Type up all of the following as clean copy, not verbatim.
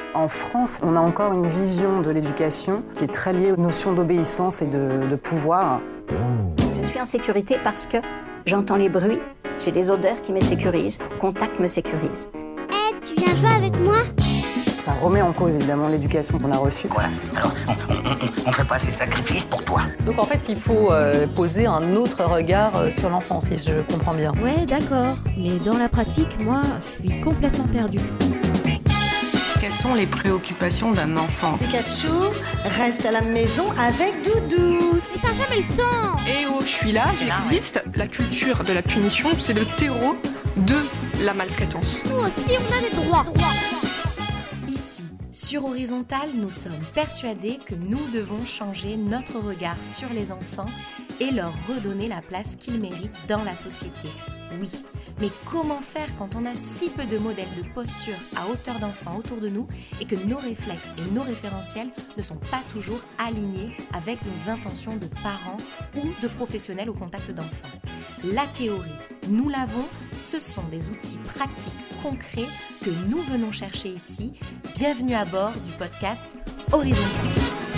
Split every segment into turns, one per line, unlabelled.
En France, on a encore une vision de l'éducation qui est très liée aux notions d'obéissance et de pouvoir.
Je suis en sécurité parce que j'entends les bruits, j'ai des odeurs qui me sécurisent, contact me sécurise.
Tu viens jouer avec moi ?
Ça remet en cause évidemment l'éducation qu'on a reçue.
Voilà, alors on fait pas ces sacrifices pour toi.
Donc en fait, il faut poser un autre regard sur l'enfant, si je comprends bien.
Ouais, d'accord, mais dans la pratique, moi, je suis complètement perdue.
Quelles sont les préoccupations d'un enfant ?
Pikachu reste à la maison avec Doudou.
Mais t'as jamais le temps.
Eh oh, je suis là, j'existe. La culture de la punition, c'est le terreau de la maltraitance.
Nous aussi, on a des droits.
Ici, sur Horizontal, nous sommes persuadés que nous devons changer notre regard sur les enfants et leur redonner la place qu'ils méritent dans la société. Oui, mais comment faire quand on a si peu de modèles de posture à hauteur d'enfants autour de nous et que nos réflexes et nos référentiels ne sont pas toujours alignés avec nos intentions de parents ou de professionnels au contact d'enfants ? La théorie, nous l'avons, ce sont des outils pratiques, concrets que nous venons chercher ici. Bienvenue à bord du podcast Horizontal.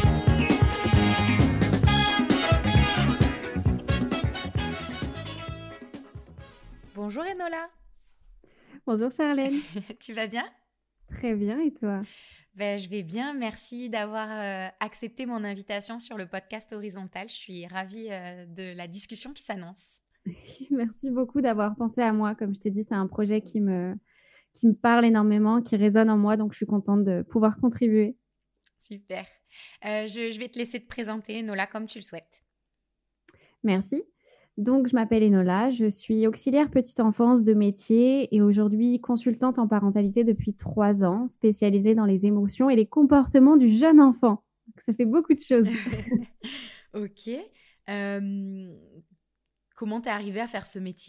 Bonjour Enola.
Bonjour Charlène.
Tu vas bien ?
Très bien, et toi ?
Je vais bien, merci d'avoir accepté mon invitation sur le podcast Horizontal. Je suis ravie de la discussion qui s'annonce.
Merci beaucoup d'avoir pensé à moi. Comme je t'ai dit, c'est un projet qui me parle énormément, qui résonne en moi, donc je suis contente de pouvoir contribuer.
Super. Je vais te laisser te présenter, Enola, comme tu le souhaites.
Merci. Donc, je m'appelle Enola, je suis auxiliaire petite enfance de métier et aujourd'hui consultante en parentalité depuis 3 ans, spécialisée dans les émotions et les comportements du jeune enfant. Donc, ça fait beaucoup de choses.
Ok. Comment t'es arrivée à faire ce métier ?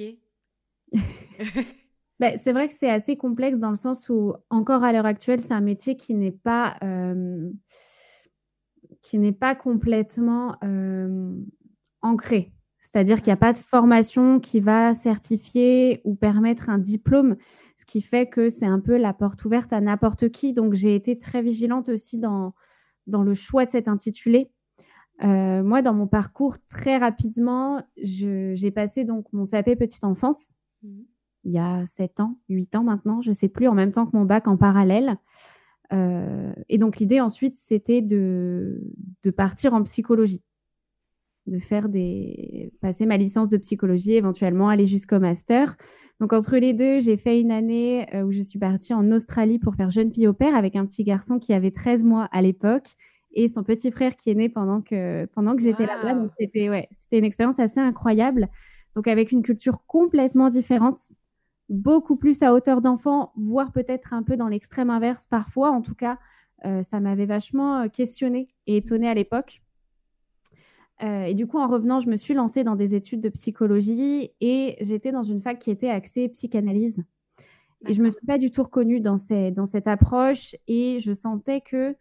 C'est vrai que c'est assez complexe dans le sens où, encore à l'heure actuelle, c'est un métier qui n'est pas complètement ancré. C'est-à-dire qu'il n'y a pas de formation qui va certifier ou permettre un diplôme, ce qui fait que c'est un peu la porte ouverte à n'importe qui. Donc, j'ai été très vigilante aussi dans le choix de cet intitulé. Moi, dans mon parcours, très rapidement, j'ai passé donc mon CAP Petite Enfance, il y a 7 ans, 8 ans maintenant, je ne sais plus, en même temps que mon bac en parallèle. Et donc, l'idée ensuite, c'était de partir en psychologie, de passer ma licence de psychologie, éventuellement aller jusqu'au master. Donc, entre les deux, j'ai fait une année où je suis partie en Australie pour faire jeune fille au pair avec un petit garçon qui avait 13 mois à l'époque et son petit frère qui est né pendant que j'étais là-bas. Donc, c'était une expérience assez incroyable. Donc, avec une culture complètement différente, beaucoup plus à hauteur d'enfant, voire peut-être un peu dans l'extrême inverse parfois. En tout cas, ça m'avait vachement questionnée et étonnée à l'époque. Et du coup, en revenant, je me suis lancée dans des études de psychologie et j'étais dans une fac qui était axée psychanalyse. D'accord. Et je ne me suis pas du tout reconnue dans cette approche et je sentais que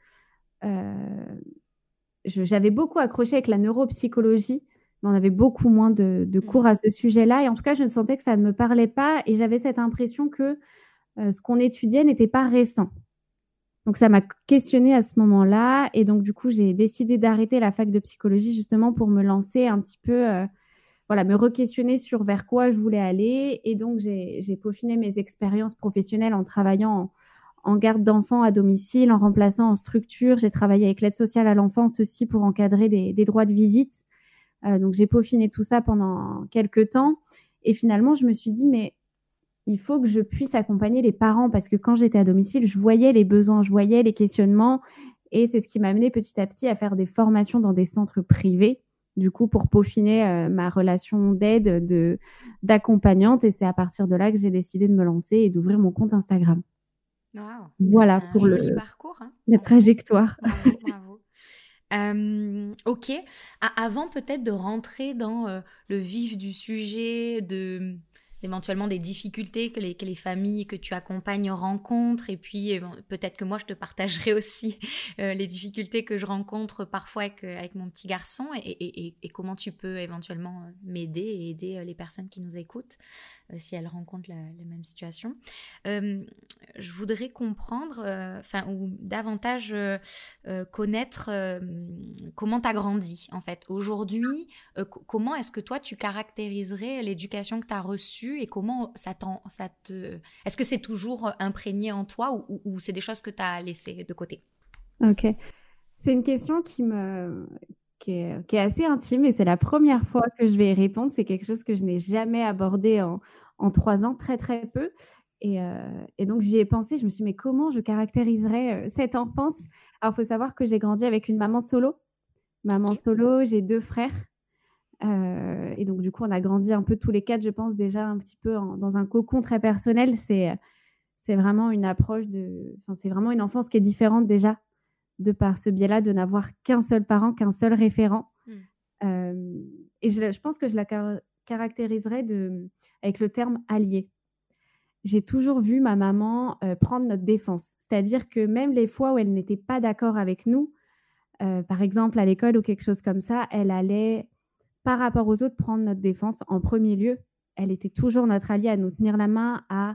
j'avais beaucoup accroché avec la neuropsychologie, mais on avait beaucoup moins de cours à ce sujet-là. Et en tout cas, je sentais que ça ne me parlait pas et j'avais cette impression que ce qu'on étudiait n'était pas récent. Donc, ça m'a questionnée à ce moment-là. Et donc, du coup, j'ai décidé d'arrêter la fac de psychologie justement pour me lancer un petit peu, me re-questionner sur vers quoi je voulais aller. Et donc, j'ai peaufiné mes expériences professionnelles en travaillant en garde d'enfants à domicile, en remplaçant en structure. J'ai travaillé avec l'aide sociale à l'enfance aussi pour encadrer des droits de visite. Donc, j'ai peaufiné tout ça pendant quelques temps. Et finalement, je me suis dit, mais il faut que je puisse accompagner les parents parce que quand j'étais à domicile, je voyais les besoins, je voyais les questionnements et c'est ce qui m'a amené petit à petit à faire des formations dans des centres privés, du coup, pour peaufiner ma relation d'aide, d'accompagnante et c'est à partir de là que j'ai décidé de me lancer et d'ouvrir mon compte Instagram.
Wow.
Voilà
c'est
pour
un joli parcours, hein.
la trajectoire.
Bravo. Ok. Avant peut-être de rentrer dans le vif du sujet, éventuellement des difficultés que les familles que tu accompagnes rencontrent et puis peut-être que moi je te partagerai aussi les difficultés que je rencontre parfois avec mon petit garçon et comment tu peux éventuellement m'aider et aider les personnes qui nous écoutent. si elles rencontrent la même situation. Je voudrais comprendre, ou davantage connaître comment tu as grandi, en fait. Aujourd'hui, comment est-ce que toi, tu caractériserais l'éducation que tu as reçue et comment est-ce que c'est toujours imprégné en toi ou c'est des choses que tu as laissées de côté?
Ok. C'est une question qui est assez intime et c'est la première fois que je vais y répondre. C'est quelque chose que je n'ai jamais abordé en 3 ans, très très peu. Et donc j'y ai pensé, je me suis dit, mais comment je caractériserais cette enfance? Alors, il faut savoir que j'ai grandi avec une maman solo. Solo, j'ai 2 frères. Et donc, du coup, on a grandi un peu tous les 4, je pense, déjà un petit peu dans un cocon très personnel. C'est vraiment une approche c'est vraiment une enfance qui est différente déjà, de par ce biais-là, de n'avoir qu'un seul parent, qu'un seul référent. Et je pense que je la caractériserais avec le terme allié. J'ai toujours vu ma maman prendre notre défense. C'est-à-dire que même les fois où elle n'était pas d'accord avec nous, par exemple à l'école ou quelque chose comme ça, elle allait, par rapport aux autres, prendre notre défense en premier lieu. Elle était toujours notre alliée, à nous tenir la main, à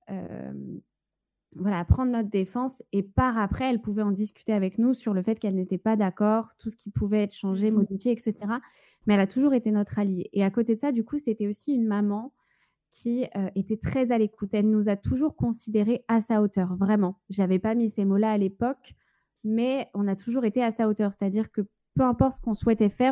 prendre notre défense. Et par après, elle pouvait en discuter avec nous sur le fait qu'elle n'était pas d'accord, tout ce qui pouvait être changé, modifié, etc. Mais elle a toujours été notre alliée. Et à côté de ça, du coup, c'était aussi une maman qui était très à l'écoute. Elle nous a toujours considérés à sa hauteur, vraiment. Je n'avais pas mis ces mots-là à l'époque, mais on a toujours été à sa hauteur. C'est-à-dire que peu importe ce qu'on souhaitait faire,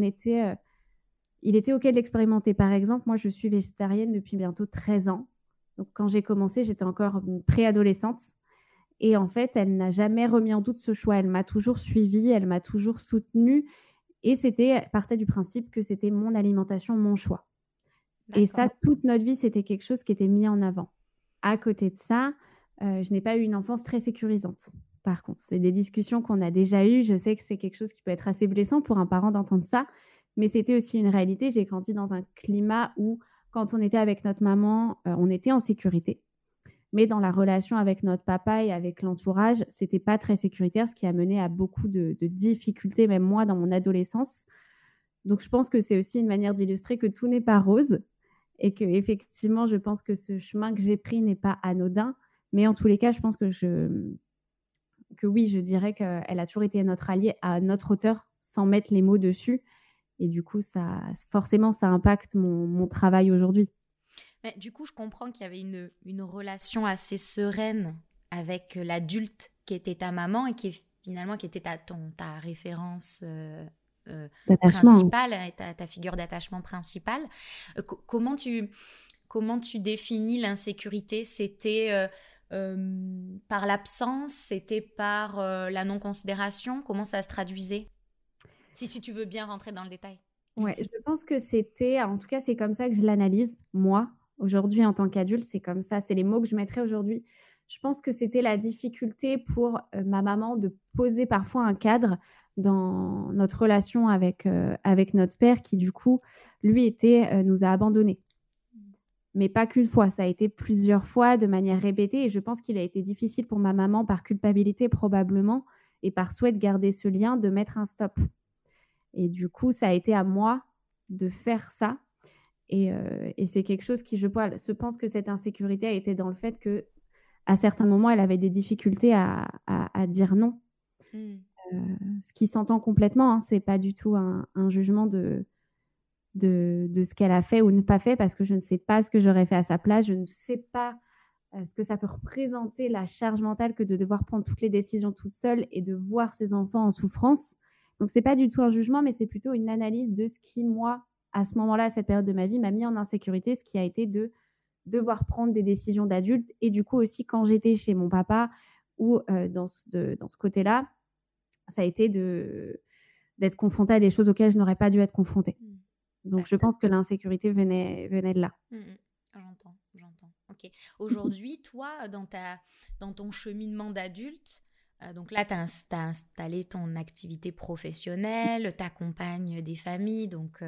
il était OK de l'expérimenter. Par exemple, moi, je suis végétarienne depuis bientôt 13 ans. Donc, quand j'ai commencé, j'étais encore une préadolescente. Et en fait, elle n'a jamais remis en doute ce choix. Elle m'a toujours suivie, elle m'a toujours soutenue. Et partait du principe que c'était mon alimentation, mon choix. D'accord. Et ça, toute notre vie, c'était quelque chose qui était mis en avant. À côté de ça, je n'ai pas eu une enfance très sécurisante. Par contre, c'est des discussions qu'on a déjà eues. Je sais que c'est quelque chose qui peut être assez blessant pour un parent d'entendre ça, mais c'était aussi une réalité. J'ai grandi dans un climat où, quand on était avec notre maman, on était en sécurité. Mais dans la relation avec notre papa et avec l'entourage, c'était pas très sécuritaire, ce qui a mené à beaucoup de difficultés, même moi, dans mon adolescence. Donc, je pense que c'est aussi une manière d'illustrer que tout n'est pas rose et qu'effectivement, je pense que ce chemin que j'ai pris n'est pas anodin. Mais en tous les cas, je pense que oui, je dirais qu'elle a toujours été notre alliée à notre hauteur, sans mettre les mots dessus. Et du coup, forcément, ça impacte mon travail aujourd'hui.
Mais du coup, je comprends qu'il y avait une relation assez sereine avec l'adulte qui était ta maman et qui était ta référence principale, ta figure d'attachement principale. Comment tu définis l'insécurité? C'était par l'absence? C'était par la non-considération? Comment ça se traduisait? Si tu veux bien rentrer dans le détail.
Ouais, je pense que en tout cas, c'est comme ça que je l'analyse, moi. Aujourd'hui, en tant qu'adulte, c'est comme ça. C'est les mots que je mettrais aujourd'hui. Je pense que c'était la difficulté pour ma maman de poser parfois un cadre dans notre relation avec notre père qui, du coup, lui, nous a abandonnés. Mais pas qu'une fois. Ça a été plusieurs fois de manière répétée. Et je pense qu'il a été difficile pour ma maman, par culpabilité probablement, et par souhait de garder ce lien, de mettre un stop. Et du coup, ça a été à moi de faire ça. Et c'est quelque chose qui, je pense que cette insécurité a été dans le fait qu'à certains moments, elle avait des difficultés à dire non. Ce qui s'entend complètement, hein, c'est pas du tout un jugement de ce qu'elle a fait ou ne pas fait, parce que je ne sais pas ce que j'aurais fait à sa place. Je ne sais pas ce que ça peut représenter, la charge mentale que de devoir prendre toutes les décisions toute seule et de voir ses enfants en souffrance. Donc, c'est pas du tout un jugement, mais c'est plutôt une analyse de ce qui, moi, à ce moment-là, à cette période de ma vie, m'a mis en insécurité, ce qui a été de devoir prendre des décisions d'adulte. Et du coup, aussi, quand j'étais chez mon papa ou dans ce côté-là, ça a été d'être confrontée à des choses auxquelles je n'aurais pas dû être confrontée. Donc, je pense que l'insécurité venait de là.
J'entends. Ok. Aujourd'hui, toi, dans ton cheminement d'adulte, donc là, tu as installé ton activité professionnelle, tu accompagnes des familles. Donc,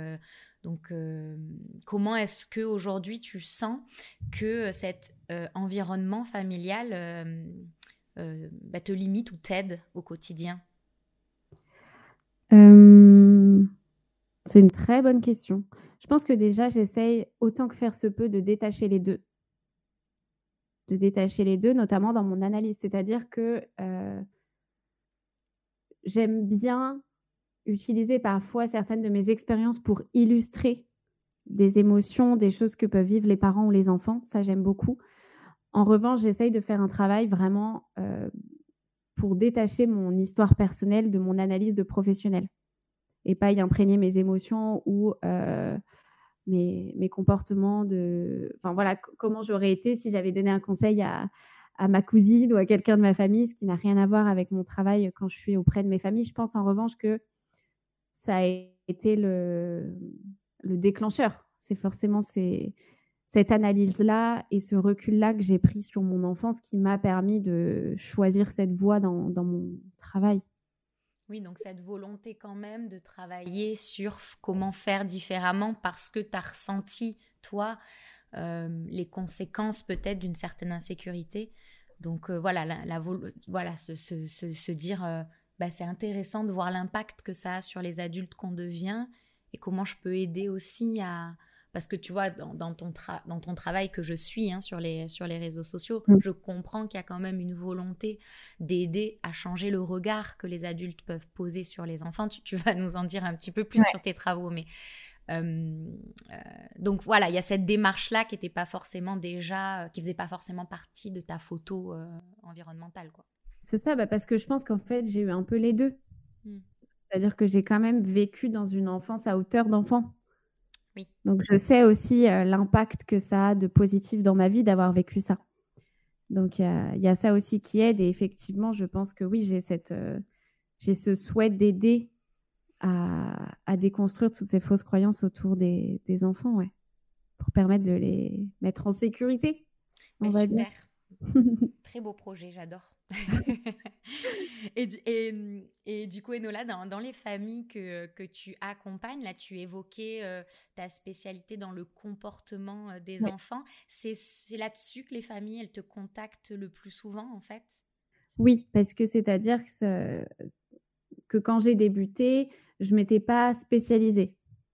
comment est-ce qu'aujourd'hui, tu sens que cet environnement familial te limite ou t'aide au quotidien?
C'est une très bonne question. Je pense que déjà, j'essaye autant que faire se peut de détacher les 2. De détacher les 2, notamment dans mon analyse. C'est-à-dire que, j'aime bien utiliser parfois certaines de mes expériences pour illustrer des émotions, des choses que peuvent vivre les parents ou les enfants. Ça, j'aime beaucoup. En revanche, j'essaye de faire un travail vraiment, pour détacher mon histoire personnelle de mon analyse de professionnelle et pas y imprégner mes émotions ou mes comportements enfin voilà, comment j'aurais été si j'avais donné un conseil à ma cousine ou à quelqu'un de ma famille, ce qui n'a rien à voir avec mon travail quand je suis auprès de mes familles. Je pense en revanche que ça a été le déclencheur. C'est forcément cette analyse-là et ce recul-là que j'ai pris sur mon enfance qui m'a permis de choisir cette voie dans mon travail.
Oui, donc cette volonté quand même de travailler sur comment faire différemment parce que tu as ressenti, toi, les conséquences peut-être d'une certaine insécurité. Donc voilà, voilà se dire, c'est intéressant de voir l'impact que ça a sur les adultes qu'on devient et comment je peux aider aussi à... Parce que tu vois, dans ton travail que je suis sur les réseaux sociaux, je comprends qu'il y a quand même une volonté d'aider à changer le regard que les adultes peuvent poser sur les enfants. Tu vas nous en dire un petit peu plus sur tes travaux. Mais, donc voilà, il y a cette démarche-là qui faisait pas forcément partie de ta photo environnementale, quoi.
C'est ça, parce que je pense qu'en fait, j'ai eu un peu les deux. C'est-à-dire que j'ai quand même vécu dans une enfance à hauteur d'enfant.
Oui.
Donc, je sais aussi l'impact que ça a de positif dans ma vie d'avoir vécu ça. Donc, il y a ça aussi qui aide. Et effectivement, je pense que oui, j'ai ce souhait d'aider à déconstruire toutes ces fausses croyances autour des enfants, pour permettre de les mettre en sécurité.
Super. Très beau projet, j'adore. et du coup, Enola, dans les familles que tu accompagnes, là, tu évoquais ta spécialité dans le comportement des enfants. C'est là-dessus que les familles, elles te contactent le plus souvent, en fait?
Oui, parce que c'est-à-dire que quand j'ai débuté, je ne m'étais pas spécialisée.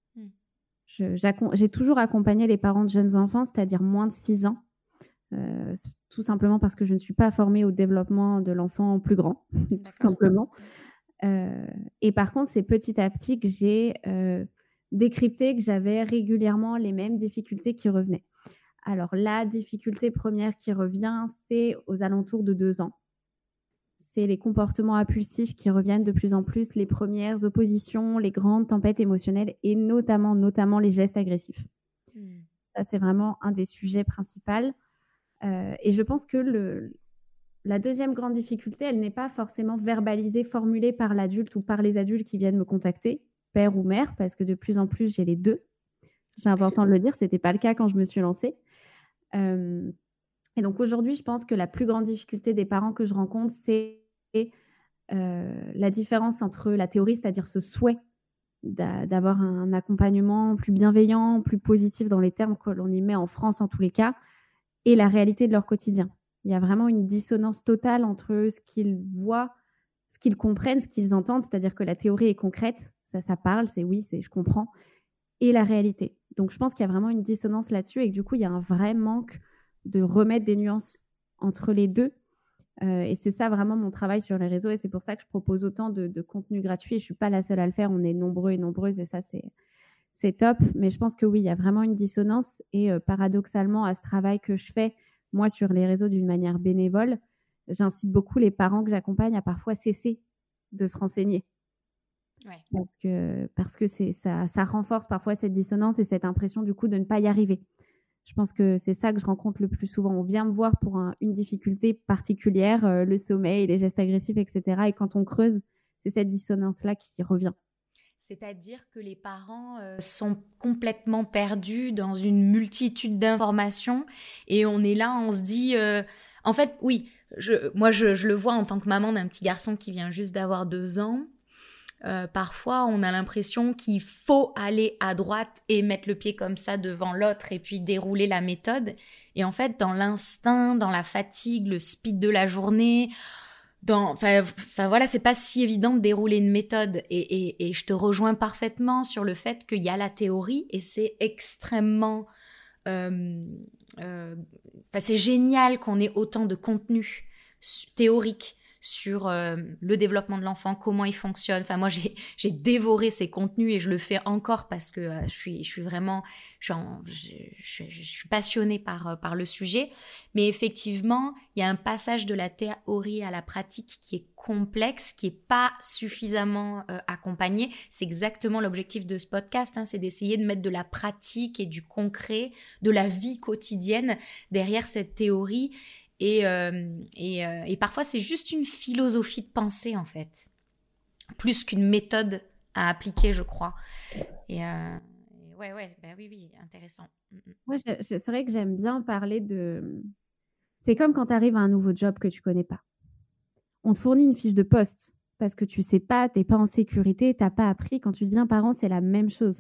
J'ai toujours accompagné les parents de jeunes enfants, c'est-à-dire moins de 6 ans. Tout simplement parce que je ne suis pas formée au développement de l'enfant plus grand, tout simplement. Et par contre, c'est petit à petit que j'ai décrypté que j'avais régulièrement les mêmes difficultés qui revenaient. Alors, la difficulté première qui revient, c'est aux alentours de 2 ans. C'est les comportements impulsifs qui reviennent de plus en plus, les premières oppositions, les grandes tempêtes émotionnelles et notamment les gestes agressifs. Ça, c'est vraiment un des sujets principaux. Et je pense que la deuxième grande difficulté, elle n'est pas forcément verbalisée, formulée par l'adulte ou par les adultes qui viennent me contacter, père ou mère, parce que de plus en plus, j'ai les deux. C'est important de le dire, ce n'était pas le cas quand je me suis lancée. Et donc aujourd'hui, je pense que la plus grande difficulté des parents que je rencontre, c'est la différence entre la théorie, c'est-à-dire ce souhait d'avoir un accompagnement plus bienveillant, plus positif dans les termes que l'on y met en France en tous les cas, et la réalité de leur quotidien. Il y a vraiment une dissonance totale entre ce qu'ils voient, ce qu'ils comprennent, ce qu'ils entendent, c'est-à-dire que la théorie est concrète, ça parle, c'est oui, je comprends, et la réalité. Donc je pense qu'il y a vraiment une dissonance là-dessus et que du coup, il y a un vrai manque de remettre des nuances entre les deux. Et c'est ça vraiment mon travail sur les réseaux et c'est pour ça que je propose autant de contenu gratuit. Je ne suis pas la seule à le faire, on est nombreux et nombreuses et ça, c'est top. Mais je pense que oui, il y a vraiment une dissonance et paradoxalement, à ce travail que je fais, moi, sur les réseaux d'une manière bénévole, j'incite beaucoup les parents que j'accompagne à parfois cesser de se renseigner. Ouais. Parce que ça renforce parfois cette dissonance et cette impression du coup de ne pas y arriver. Je pense que c'est ça que je rencontre le plus souvent. On vient me voir pour une difficulté particulière, le sommeil, les gestes agressifs, etc. Et quand on creuse, c'est cette dissonance-là qui revient.
C'est-à-dire que les parents sont complètement perdus dans une multitude d'informations et on est là, on se dit... En fait, oui, moi je le vois en tant que maman d'un petit garçon qui vient juste d'avoir 2 ans. Parfois, on a l'impression qu'il faut aller à droite et mettre le pied comme ça devant l'autre et puis dérouler la méthode. Et en fait, dans l'instinct, dans la fatigue, le speed de la journée, voilà, c'est pas si évident de dérouler une méthode et je te rejoins parfaitement sur le fait qu'il y a la théorie et c'est extrêmement c'est génial qu'on ait autant de contenu théorique sur le développement de l'enfant, comment il fonctionne. Enfin, moi, j'ai dévoré ces contenus et je le fais encore parce que je suis passionnée par le sujet. Mais effectivement, il y a un passage de la théorie à la pratique qui est complexe, qui n'est pas suffisamment accompagné. C'est exactement l'objectif de ce podcast, c'est d'essayer de mettre de la pratique et du concret, de la vie quotidienne derrière cette théorie. Et parfois, c'est juste une philosophie de pensée, en fait, plus qu'une méthode à appliquer, je crois. Oui, intéressant.
Moi, c'est vrai que j'aime bien parler de... C'est comme quand tu arrives à un nouveau job que tu connais pas. On te fournit une fiche de poste parce que tu sais pas, tu n'es pas en sécurité, tu n'as pas appris. Quand tu deviens parent, c'est la même chose.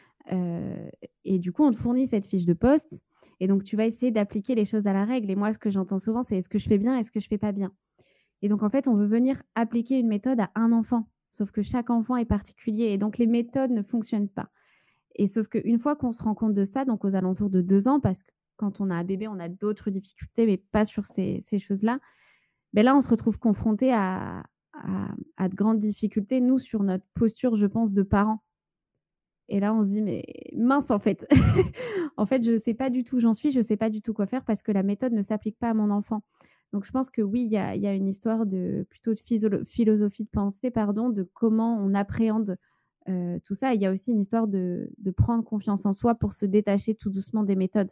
Et du coup, on te fournit cette fiche de poste. Et donc, tu vas essayer d'appliquer les choses à la règle. Et moi, ce que j'entends souvent, c'est est-ce que je fais bien, est-ce que je fais pas bien? Et donc, en fait, on veut venir appliquer une méthode à un enfant. Sauf que chaque enfant est particulier. Et donc, les méthodes ne fonctionnent pas. Et sauf qu'une fois qu'on se rend compte de ça, donc aux alentours de 2 ans, parce que quand on a un bébé, on a d'autres difficultés, mais pas sur ces choses-là, ben là, on se retrouve confronté à de grandes difficultés, nous, sur notre posture, je pense, de parents. Et là, on se dit, mais mince, en fait. En fait, je ne sais pas du tout où j'en suis, je ne sais pas du tout quoi faire parce que la méthode ne s'applique pas à mon enfant. Donc, je pense que oui, il y a une histoire plutôt de philosophie de pensée, de comment on appréhende tout ça. Il y a aussi une histoire de prendre confiance en soi pour se détacher tout doucement des méthodes.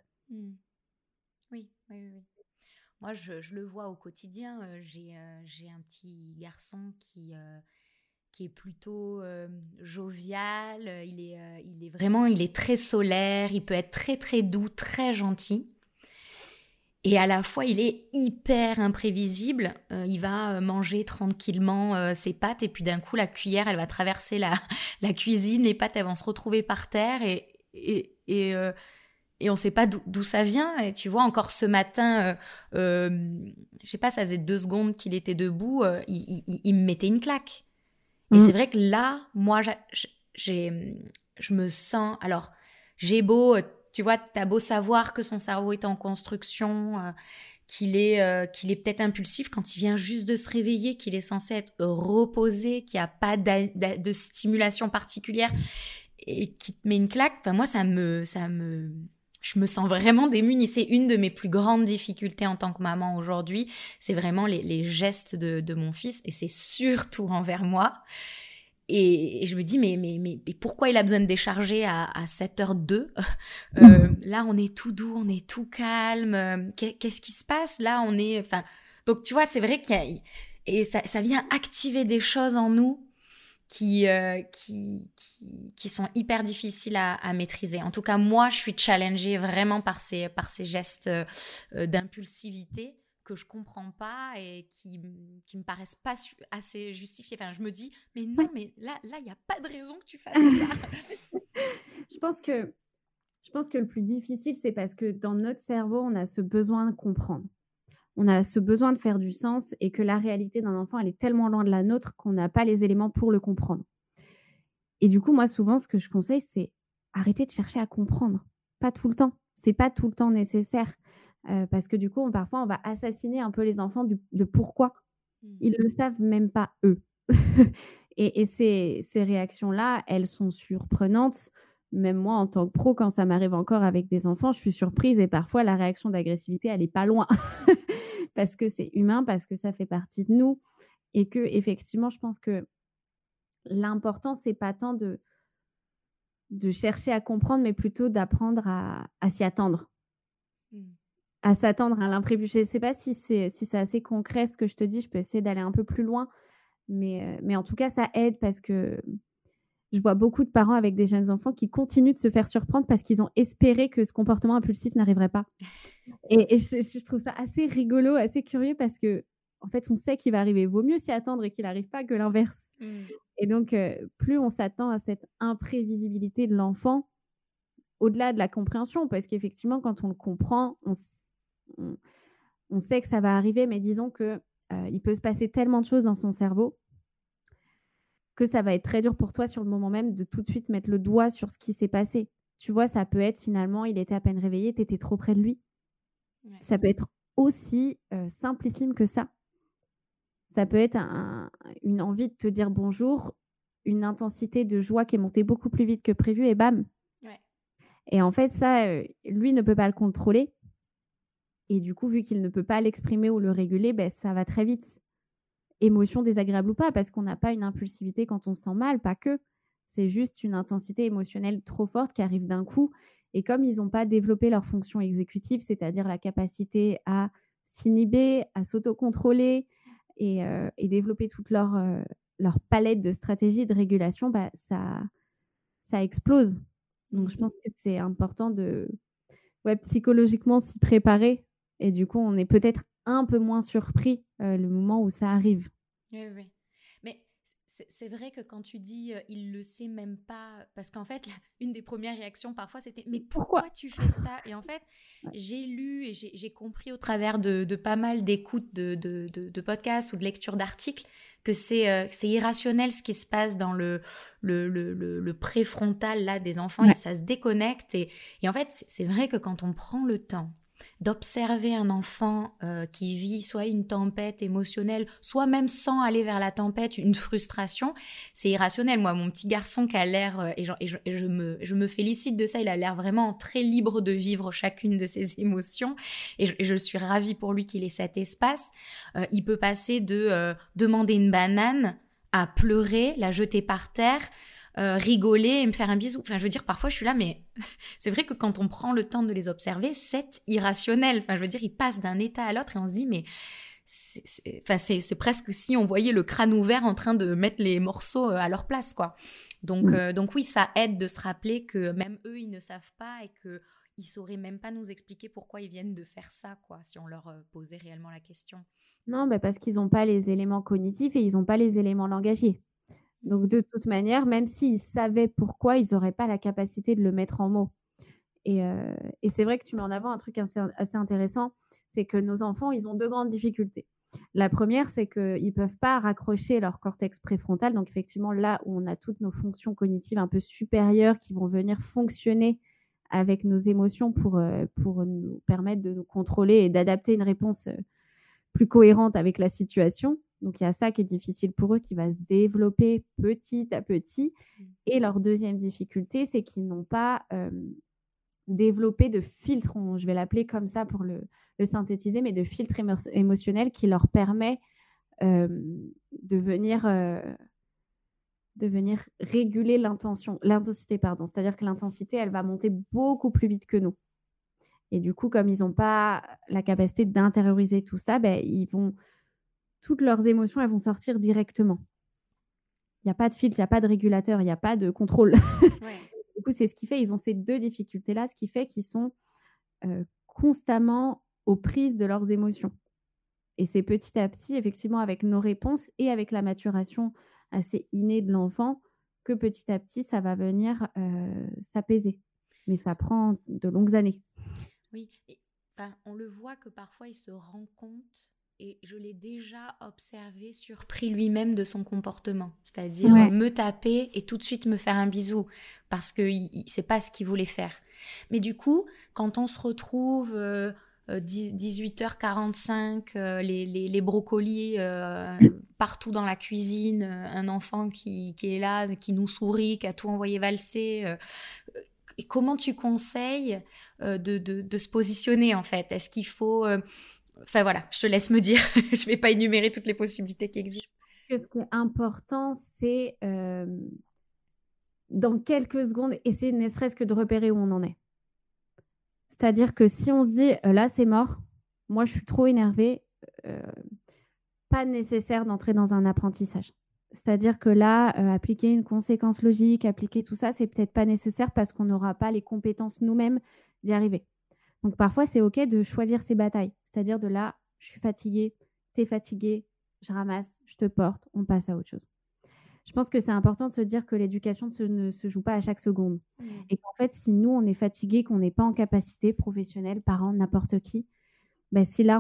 Oui. Moi, je le vois au quotidien. J'ai un petit garçon qui est plutôt jovial, il est très solaire, il peut être très très doux, très gentil. Et à la fois, il est hyper imprévisible. Il va manger tranquillement ses pâtes et puis d'un coup, la cuillère, elle va traverser la cuisine, les pâtes, elles vont se retrouver par terre et on ne sait pas d'où ça vient. Et tu vois, encore ce matin, je sais pas, ça faisait 2 secondes qu'il était debout, il me mettait une claque. Et c'est vrai que là, moi, je me sens... Alors, j'ai beau... Tu vois, t'as beau savoir que son cerveau est en construction, qu'il est peut-être impulsif quand il vient juste de se réveiller, qu'il est censé être reposé, qu'il n'y a pas de stimulation particulière et qui te met une claque. Enfin, moi, je me sens vraiment démunie. C'est une de mes plus grandes difficultés en tant que maman aujourd'hui. C'est vraiment les gestes de mon fils et c'est surtout envers moi. Et je me dis, mais pourquoi il a besoin de décharger à 7h02 Là, on est tout doux, on est tout calme. Qu'est-ce qui se passe Là, on est... Enfin, donc, tu vois, c'est vrai et ça vient activer des choses en nous qui sont hyper difficiles à maîtriser. En tout cas, moi, je suis challengée vraiment par ces gestes d'impulsivité que je comprends pas et qui me paraissent pas assez justifiés. Enfin, je me dis, mais non, mais là, il n'y a pas de raison que tu fasses ça.
Je pense que le plus difficile, c'est parce que dans notre cerveau, on a ce besoin de comprendre. On a ce besoin de faire du sens et que la réalité d'un enfant, elle est tellement loin de la nôtre qu'on n'a pas les éléments pour le comprendre. Et du coup, moi, souvent, ce que je conseille, c'est arrêter de chercher à comprendre. Pas tout le temps. C'est pas tout le temps nécessaire. Parce que du coup, parfois, on va assassiner un peu les enfants de pourquoi. Ils ne le savent même pas, eux. et ces réactions-là, elles sont surprenantes. Même moi, en tant que pro, quand ça m'arrive encore avec des enfants, je suis surprise et parfois, la réaction d'agressivité, elle n'est pas loin. Parce que c'est humain, parce que ça fait partie de nous. Et que effectivement, je pense que l'important, ce n'est pas tant de chercher à comprendre, mais plutôt d'apprendre à s'y attendre. À s'attendre à l'imprévu. Je ne sais pas si c'est assez concret ce que je te dis. Je peux essayer d'aller un peu plus loin. Mais en tout cas, ça aide parce que je vois beaucoup de parents avec des jeunes enfants qui continuent de se faire surprendre parce qu'ils ont espéré que ce comportement impulsif n'arriverait pas. Et je trouve ça assez rigolo, assez curieux parce que, en fait, on sait qu'il va arriver. Vaut mieux s'y attendre et qu'il n'arrive pas que l'inverse. Et donc, plus on s'attend à cette imprévisibilité de l'enfant, au-delà de la compréhension, parce qu'effectivement, quand on le comprend, on sait que ça va arriver, mais disons que il peut se passer tellement de choses dans son cerveau que ça va être très dur pour toi sur le moment même de tout de suite mettre le doigt sur ce qui s'est passé. Tu vois, ça peut être finalement, il était à peine réveillé, tu étais trop près de lui. Ouais. Ça peut être aussi simplissime que ça. Ça peut être une envie de te dire bonjour, une intensité de joie qui est montée beaucoup plus vite que prévu et bam. Ouais. Et en fait, ça, lui ne peut pas le contrôler. Et du coup, vu qu'il ne peut pas l'exprimer ou le réguler, ça va très vite. Émotion désagréable ou pas, parce qu'on n'a pas une impulsivité quand on se sent mal, pas que. C'est juste une intensité émotionnelle trop forte qui arrive d'un coup. Et comme ils n'ont pas développé leur fonction exécutive, c'est-à-dire la capacité à s'inhiber, à s'autocontrôler et développer toute leur palette de stratégies de régulation, ça explose. Donc, je pense que c'est important de psychologiquement s'y préparer. Et du coup, on est peut-être un peu moins surpris le moment où ça arrive.
Oui. Mais c'est vrai que quand tu dis il le sait même pas, parce qu'en fait, une des premières réactions parfois c'était mais pourquoi tu fais ça? Et en fait, j'ai lu et j'ai compris au travers de pas mal d'écoutes de podcasts ou de lectures d'articles que c'est irrationnel ce qui se passe dans le préfrontal là, des enfants, et ça se déconnecte. Et en fait, c'est vrai que quand on prend le temps d'observer un enfant qui vit soit une tempête émotionnelle, soit même sans aller vers la tempête, une frustration, c'est irrationnel. Moi, mon petit garçon qui a l'air, et je me félicite de ça, il a l'air vraiment très libre de vivre chacune de ses émotions, et je suis ravie pour lui qu'il ait cet espace. Il peut passer de demander une banane à pleurer, la jeter par terre, rigoler et me faire un bisou. Enfin, je veux dire, parfois, je suis là, mais c'est vrai que quand on prend le temps de les observer, c'est irrationnel. Enfin, je veux dire, ils passent d'un état à l'autre et on se dit, mais c'est presque si on voyait le crâne ouvert en train de mettre les morceaux à leur place, quoi. Donc oui, ça aide de se rappeler que même eux, ils ne savent pas et qu'ils sauraient même pas nous expliquer pourquoi ils viennent de faire ça, quoi, si on leur posait réellement la question.
Non, parce qu'ils n'ont pas les éléments cognitifs et ils n'ont pas les éléments langagiers. Donc, de toute manière, même s'ils savaient pourquoi, ils n'auraient pas la capacité de le mettre en mots. Et c'est vrai que tu mets en avant un truc assez intéressant, c'est que nos enfants, ils ont 2 grandes difficultés. La première, c'est qu'ils ne peuvent pas raccrocher leur cortex préfrontal. Donc, effectivement, là où on a toutes nos fonctions cognitives un peu supérieures qui vont venir fonctionner avec nos émotions pour nous permettre de nous contrôler et d'adapter une réponse plus cohérente avec la situation. Donc, il y a ça qui est difficile pour eux, qui va se développer petit à petit. Et leur deuxième difficulté, c'est qu'ils n'ont pas développé de filtre, je vais l'appeler comme ça pour le synthétiser, mais de filtre émotionnel qui leur permet de venir réguler l'intensité. C'est-à-dire que l'intensité, elle va monter beaucoup plus vite que nous. Et du coup, comme ils n'ont pas la capacité d'intérioriser tout ça, toutes leurs émotions, elles vont sortir directement. Il n'y a pas de filtre, il n'y a pas de régulateur, il n'y a pas de contrôle. Ouais. Du coup, c'est ce qui fait, ils ont ces 2 difficultés-là, ce qui fait qu'ils sont constamment aux prises de leurs émotions. Et c'est petit à petit, effectivement, avec nos réponses et avec la maturation assez innée de l'enfant, que petit à petit, ça va venir s'apaiser. Mais ça prend de longues années.
Oui, on le voit que parfois, il se rend compte. Et je l'ai déjà observé, surpris lui-même de son comportement. C'est-à-dire me taper et tout de suite me faire un bisou parce qu'il ne sait pas ce qu'il voulait faire. Mais du coup, quand on se retrouve 18h45, les brocolis partout dans la cuisine, un enfant qui est là, qui nous sourit, qui a tout envoyé valser... Et comment tu conseilles de se positionner, en fait? Est-ce qu'il faut... Enfin voilà, je te laisse me dire. Je ne vais pas énumérer toutes les possibilités qui existent.
Ce qui est important, c'est dans quelques secondes, essayer ne serait-ce que de repérer où on en est. C'est-à-dire que si on se dit, là, c'est mort, moi, je suis trop énervée, pas nécessaire d'entrer dans un apprentissage. C'est-à-dire que là, appliquer une conséquence logique, appliquer tout ça, c'est peut-être pas nécessaire parce qu'on n'aura pas les compétences nous-mêmes d'y arriver. Donc, parfois, c'est OK de choisir ses batailles. C'est-à-dire de là, je suis fatiguée, t'es fatiguée, je ramasse, je te porte, on passe à autre chose. Je pense que c'est important de se dire que l'éducation ne se joue pas à chaque seconde. Et qu'en fait, si nous, on est fatigué, qu'on n'est pas en capacité, professionnelle, parents, n'importe qui, si là,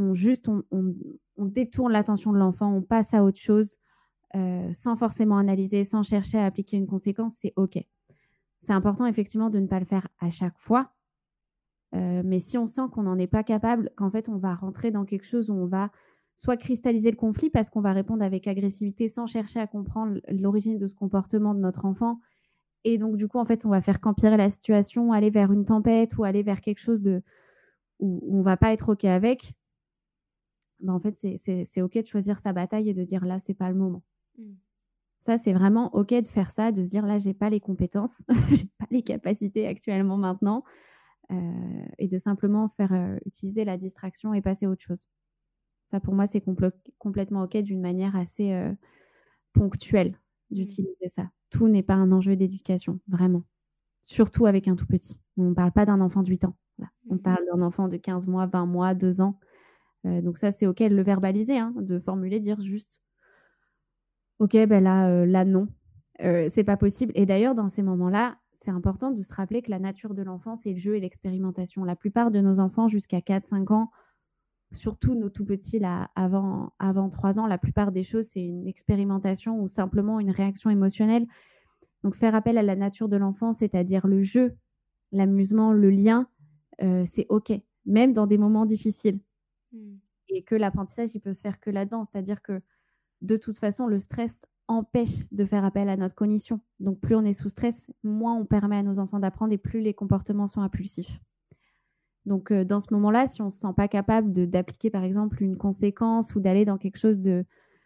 on détourne l'attention de l'enfant, on passe à autre chose, sans forcément analyser, sans chercher à appliquer une conséquence, c'est OK. C'est important effectivement de ne pas le faire à chaque fois, mais si on sent qu'on n'en est pas capable, qu'en fait on va rentrer dans quelque chose où on va soit cristalliser le conflit parce qu'on va répondre avec agressivité sans chercher à comprendre l'origine de ce comportement de notre enfant, et donc du coup en fait on va faire qu'empirer la situation, aller vers une tempête ou aller vers quelque chose où on va pas être OK avec, en fait c'est OK de choisir sa bataille et de dire là c'est pas le moment. Ça, c'est vraiment OK de faire ça, de se dire là, j'ai pas les compétences, j'ai pas les capacités actuellement maintenant, et de simplement faire utiliser la distraction et passer à autre chose. Ça, pour moi, c'est complètement OK d'une manière assez ponctuelle d'utiliser ça. Tout n'est pas un enjeu d'éducation, vraiment. Surtout avec un tout petit. On ne parle pas d'un enfant de 8 ans. Voilà. On parle d'un enfant de 15 mois, 20 mois, 2 ans. Donc ça, c'est OK de le verbaliser, hein, de formuler, dire juste OK, là non, c'est pas possible. Et d'ailleurs, dans ces moments-là, c'est important de se rappeler que la nature de l'enfant, c'est le jeu et l'expérimentation. La plupart de nos enfants jusqu'à 4-5 ans, surtout nos tout petits là, avant 3 ans, la plupart des choses, c'est une expérimentation ou simplement une réaction émotionnelle. Donc faire appel à la nature de l'enfant, c'est-à-dire le jeu, l'amusement, le lien, c'est OK, même dans des moments difficiles. Et que l'apprentissage, il peut se faire que là-dedans. C'est-à-dire que de toute façon, le stress empêche de faire appel à notre cognition. Donc, plus on est sous stress, moins on permet à nos enfants d'apprendre et plus les comportements sont impulsifs. Donc, dans ce moment-là, si on ne se sent pas capable d'appliquer, par exemple, une conséquence ou d'aller dans quelque chose de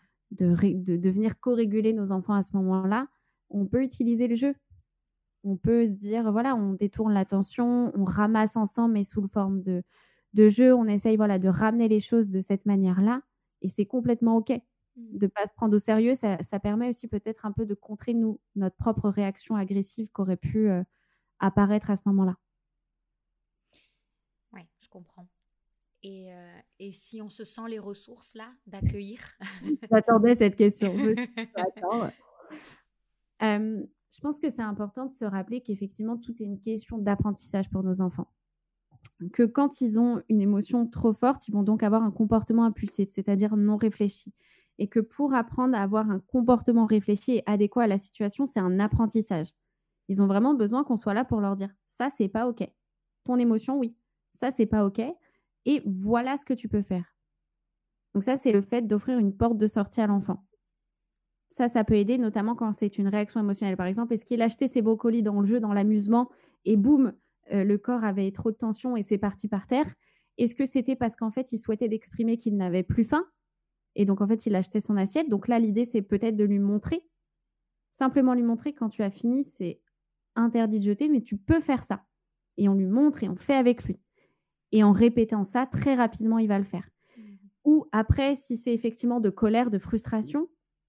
venir co-réguler nos enfants à ce moment-là, on peut utiliser le jeu. On peut se dire, voilà, on détourne l'attention, on ramasse ensemble, mais sous forme de jeu. On essaye de ramener les choses de cette manière-là et c'est complètement OK. De ne pas se prendre au sérieux, ça permet aussi peut-être un peu de contrer notre propre réaction agressive qui aurait pu apparaître à ce moment-là.
Oui, je comprends. Et si on se sent les ressources là, d'accueillir
J'attendais cette question. Je pense que c'est important de se rappeler qu'effectivement, tout est une question d'apprentissage pour nos enfants. Que quand ils ont une émotion trop forte, ils vont donc avoir un comportement impulsif, c'est-à-dire non réfléchi. Et que pour apprendre à avoir un comportement réfléchi et adéquat à la situation, c'est un apprentissage. Ils ont vraiment besoin qu'on soit là pour leur dire « ça, c'est pas OK. Ton émotion, oui. Ça, c'est pas OK. Et voilà ce que tu peux faire. » Donc ça, c'est le fait d'offrir une porte de sortie à l'enfant. Ça peut aider, notamment quand c'est une réaction émotionnelle. Par exemple, est-ce qu'il achetait ses brocolis dans le jeu, dans l'amusement, et boum, le corps avait trop de tension et c'est parti par terre? Est-ce que c'était parce qu'en fait, il souhaitait d'exprimer qu'il n'avait plus faim? Et donc, en fait, il achetait son assiette. Donc là, l'idée, c'est peut-être de lui montrer. Simplement lui montrer quand tu as fini, c'est interdit de jeter, mais tu peux faire ça. Et on lui montre et on fait avec lui. Et en répétant ça, très rapidement, il va le faire. Ou après, si c'est effectivement de colère, de frustration,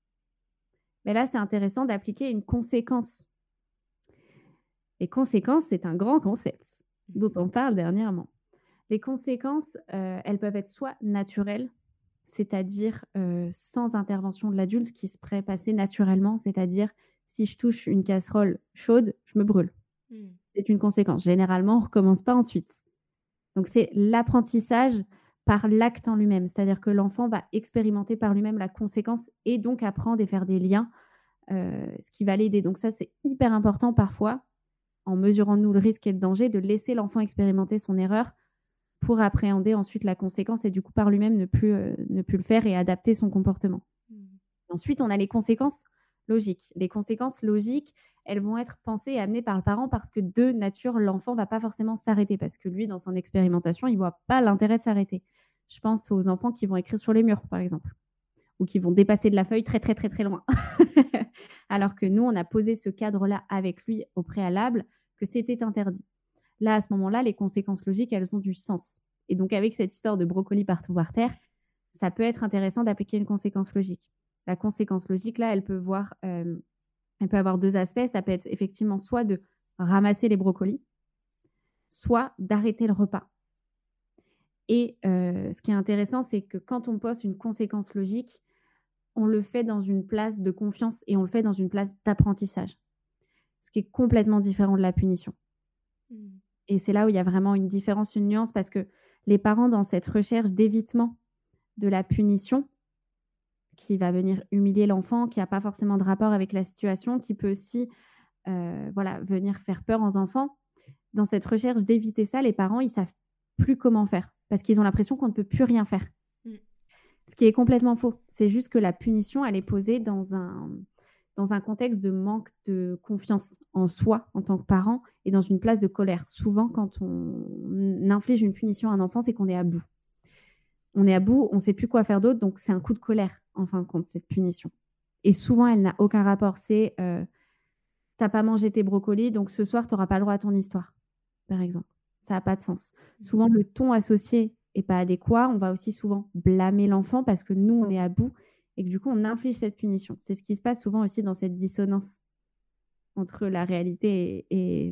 là, c'est intéressant d'appliquer une conséquence. Les conséquences, c'est un grand concept dont on parle dernièrement. Les conséquences, elles peuvent être soit naturelles, c'est-à-dire sans intervention de l'adulte, qui se pourrait passer naturellement, c'est-à-dire si je touche une casserole chaude, je me brûle. C'est une conséquence. Généralement, on ne recommence pas ensuite. Donc, c'est l'apprentissage par l'acte en lui-même, c'est-à-dire que l'enfant va expérimenter par lui-même la conséquence et donc apprendre et faire des liens, ce qui va l'aider. Donc ça, c'est hyper important parfois, en mesurant nous le risque et le danger, de laisser l'enfant expérimenter son erreur pour appréhender ensuite la conséquence et du coup par lui-même ne plus le faire et adapter son comportement. Ensuite, on a les conséquences logiques. Les conséquences logiques, elles vont être pensées et amenées par le parent parce que de nature, l'enfant ne va pas forcément s'arrêter parce que lui, dans son expérimentation, il ne voit pas l'intérêt de s'arrêter. Je pense aux enfants qui vont écrire sur les murs, par exemple, ou qui vont dépasser de la feuille très, très, très, très loin. Alors que nous, on a posé ce cadre-là avec lui au préalable, que c'était interdit. Là, à ce moment-là, les conséquences logiques, elles ont du sens. Et donc, avec cette histoire de brocoli partout par terre, ça peut être intéressant d'appliquer une conséquence logique. La conséquence logique, là, elle peut avoir deux aspects. Ça peut être effectivement soit de ramasser les brocolis, soit d'arrêter le repas. Et ce qui est intéressant, c'est que quand on pose une conséquence logique, on le fait dans une place de confiance et on le fait dans une place d'apprentissage. Ce qui est complètement différent de la punition. Et c'est là où il y a vraiment une différence, une nuance, parce que les parents dans cette recherche d'évitement de la punition qui va venir humilier l'enfant, qui n'a pas forcément de rapport avec la situation, qui peut aussi venir faire peur aux enfants. Dans cette recherche d'éviter ça, les parents, ils ne savent plus comment faire parce qu'ils ont l'impression qu'on ne peut plus rien faire. Ce qui est complètement faux. C'est juste que la punition, elle est posée dans un contexte de manque de confiance en soi en tant que parent et dans une place de colère. Souvent, quand on inflige une punition à un enfant, c'est qu'on est à bout. On est à bout, on ne sait plus quoi faire d'autre, donc c'est un coup de colère, en fin de compte, cette punition. Et souvent, elle n'a aucun rapport. C'est t'as pas mangé tes brocolis, donc ce soir, tu n'auras pas le droit à ton histoire, par exemple. Ça n'a pas de sens. Souvent, le ton associé n'est pas adéquat. On va aussi souvent blâmer l'enfant parce que nous, on est à bout et que du coup, on inflige cette punition. C'est ce qui se passe souvent aussi dans cette dissonance entre la réalité et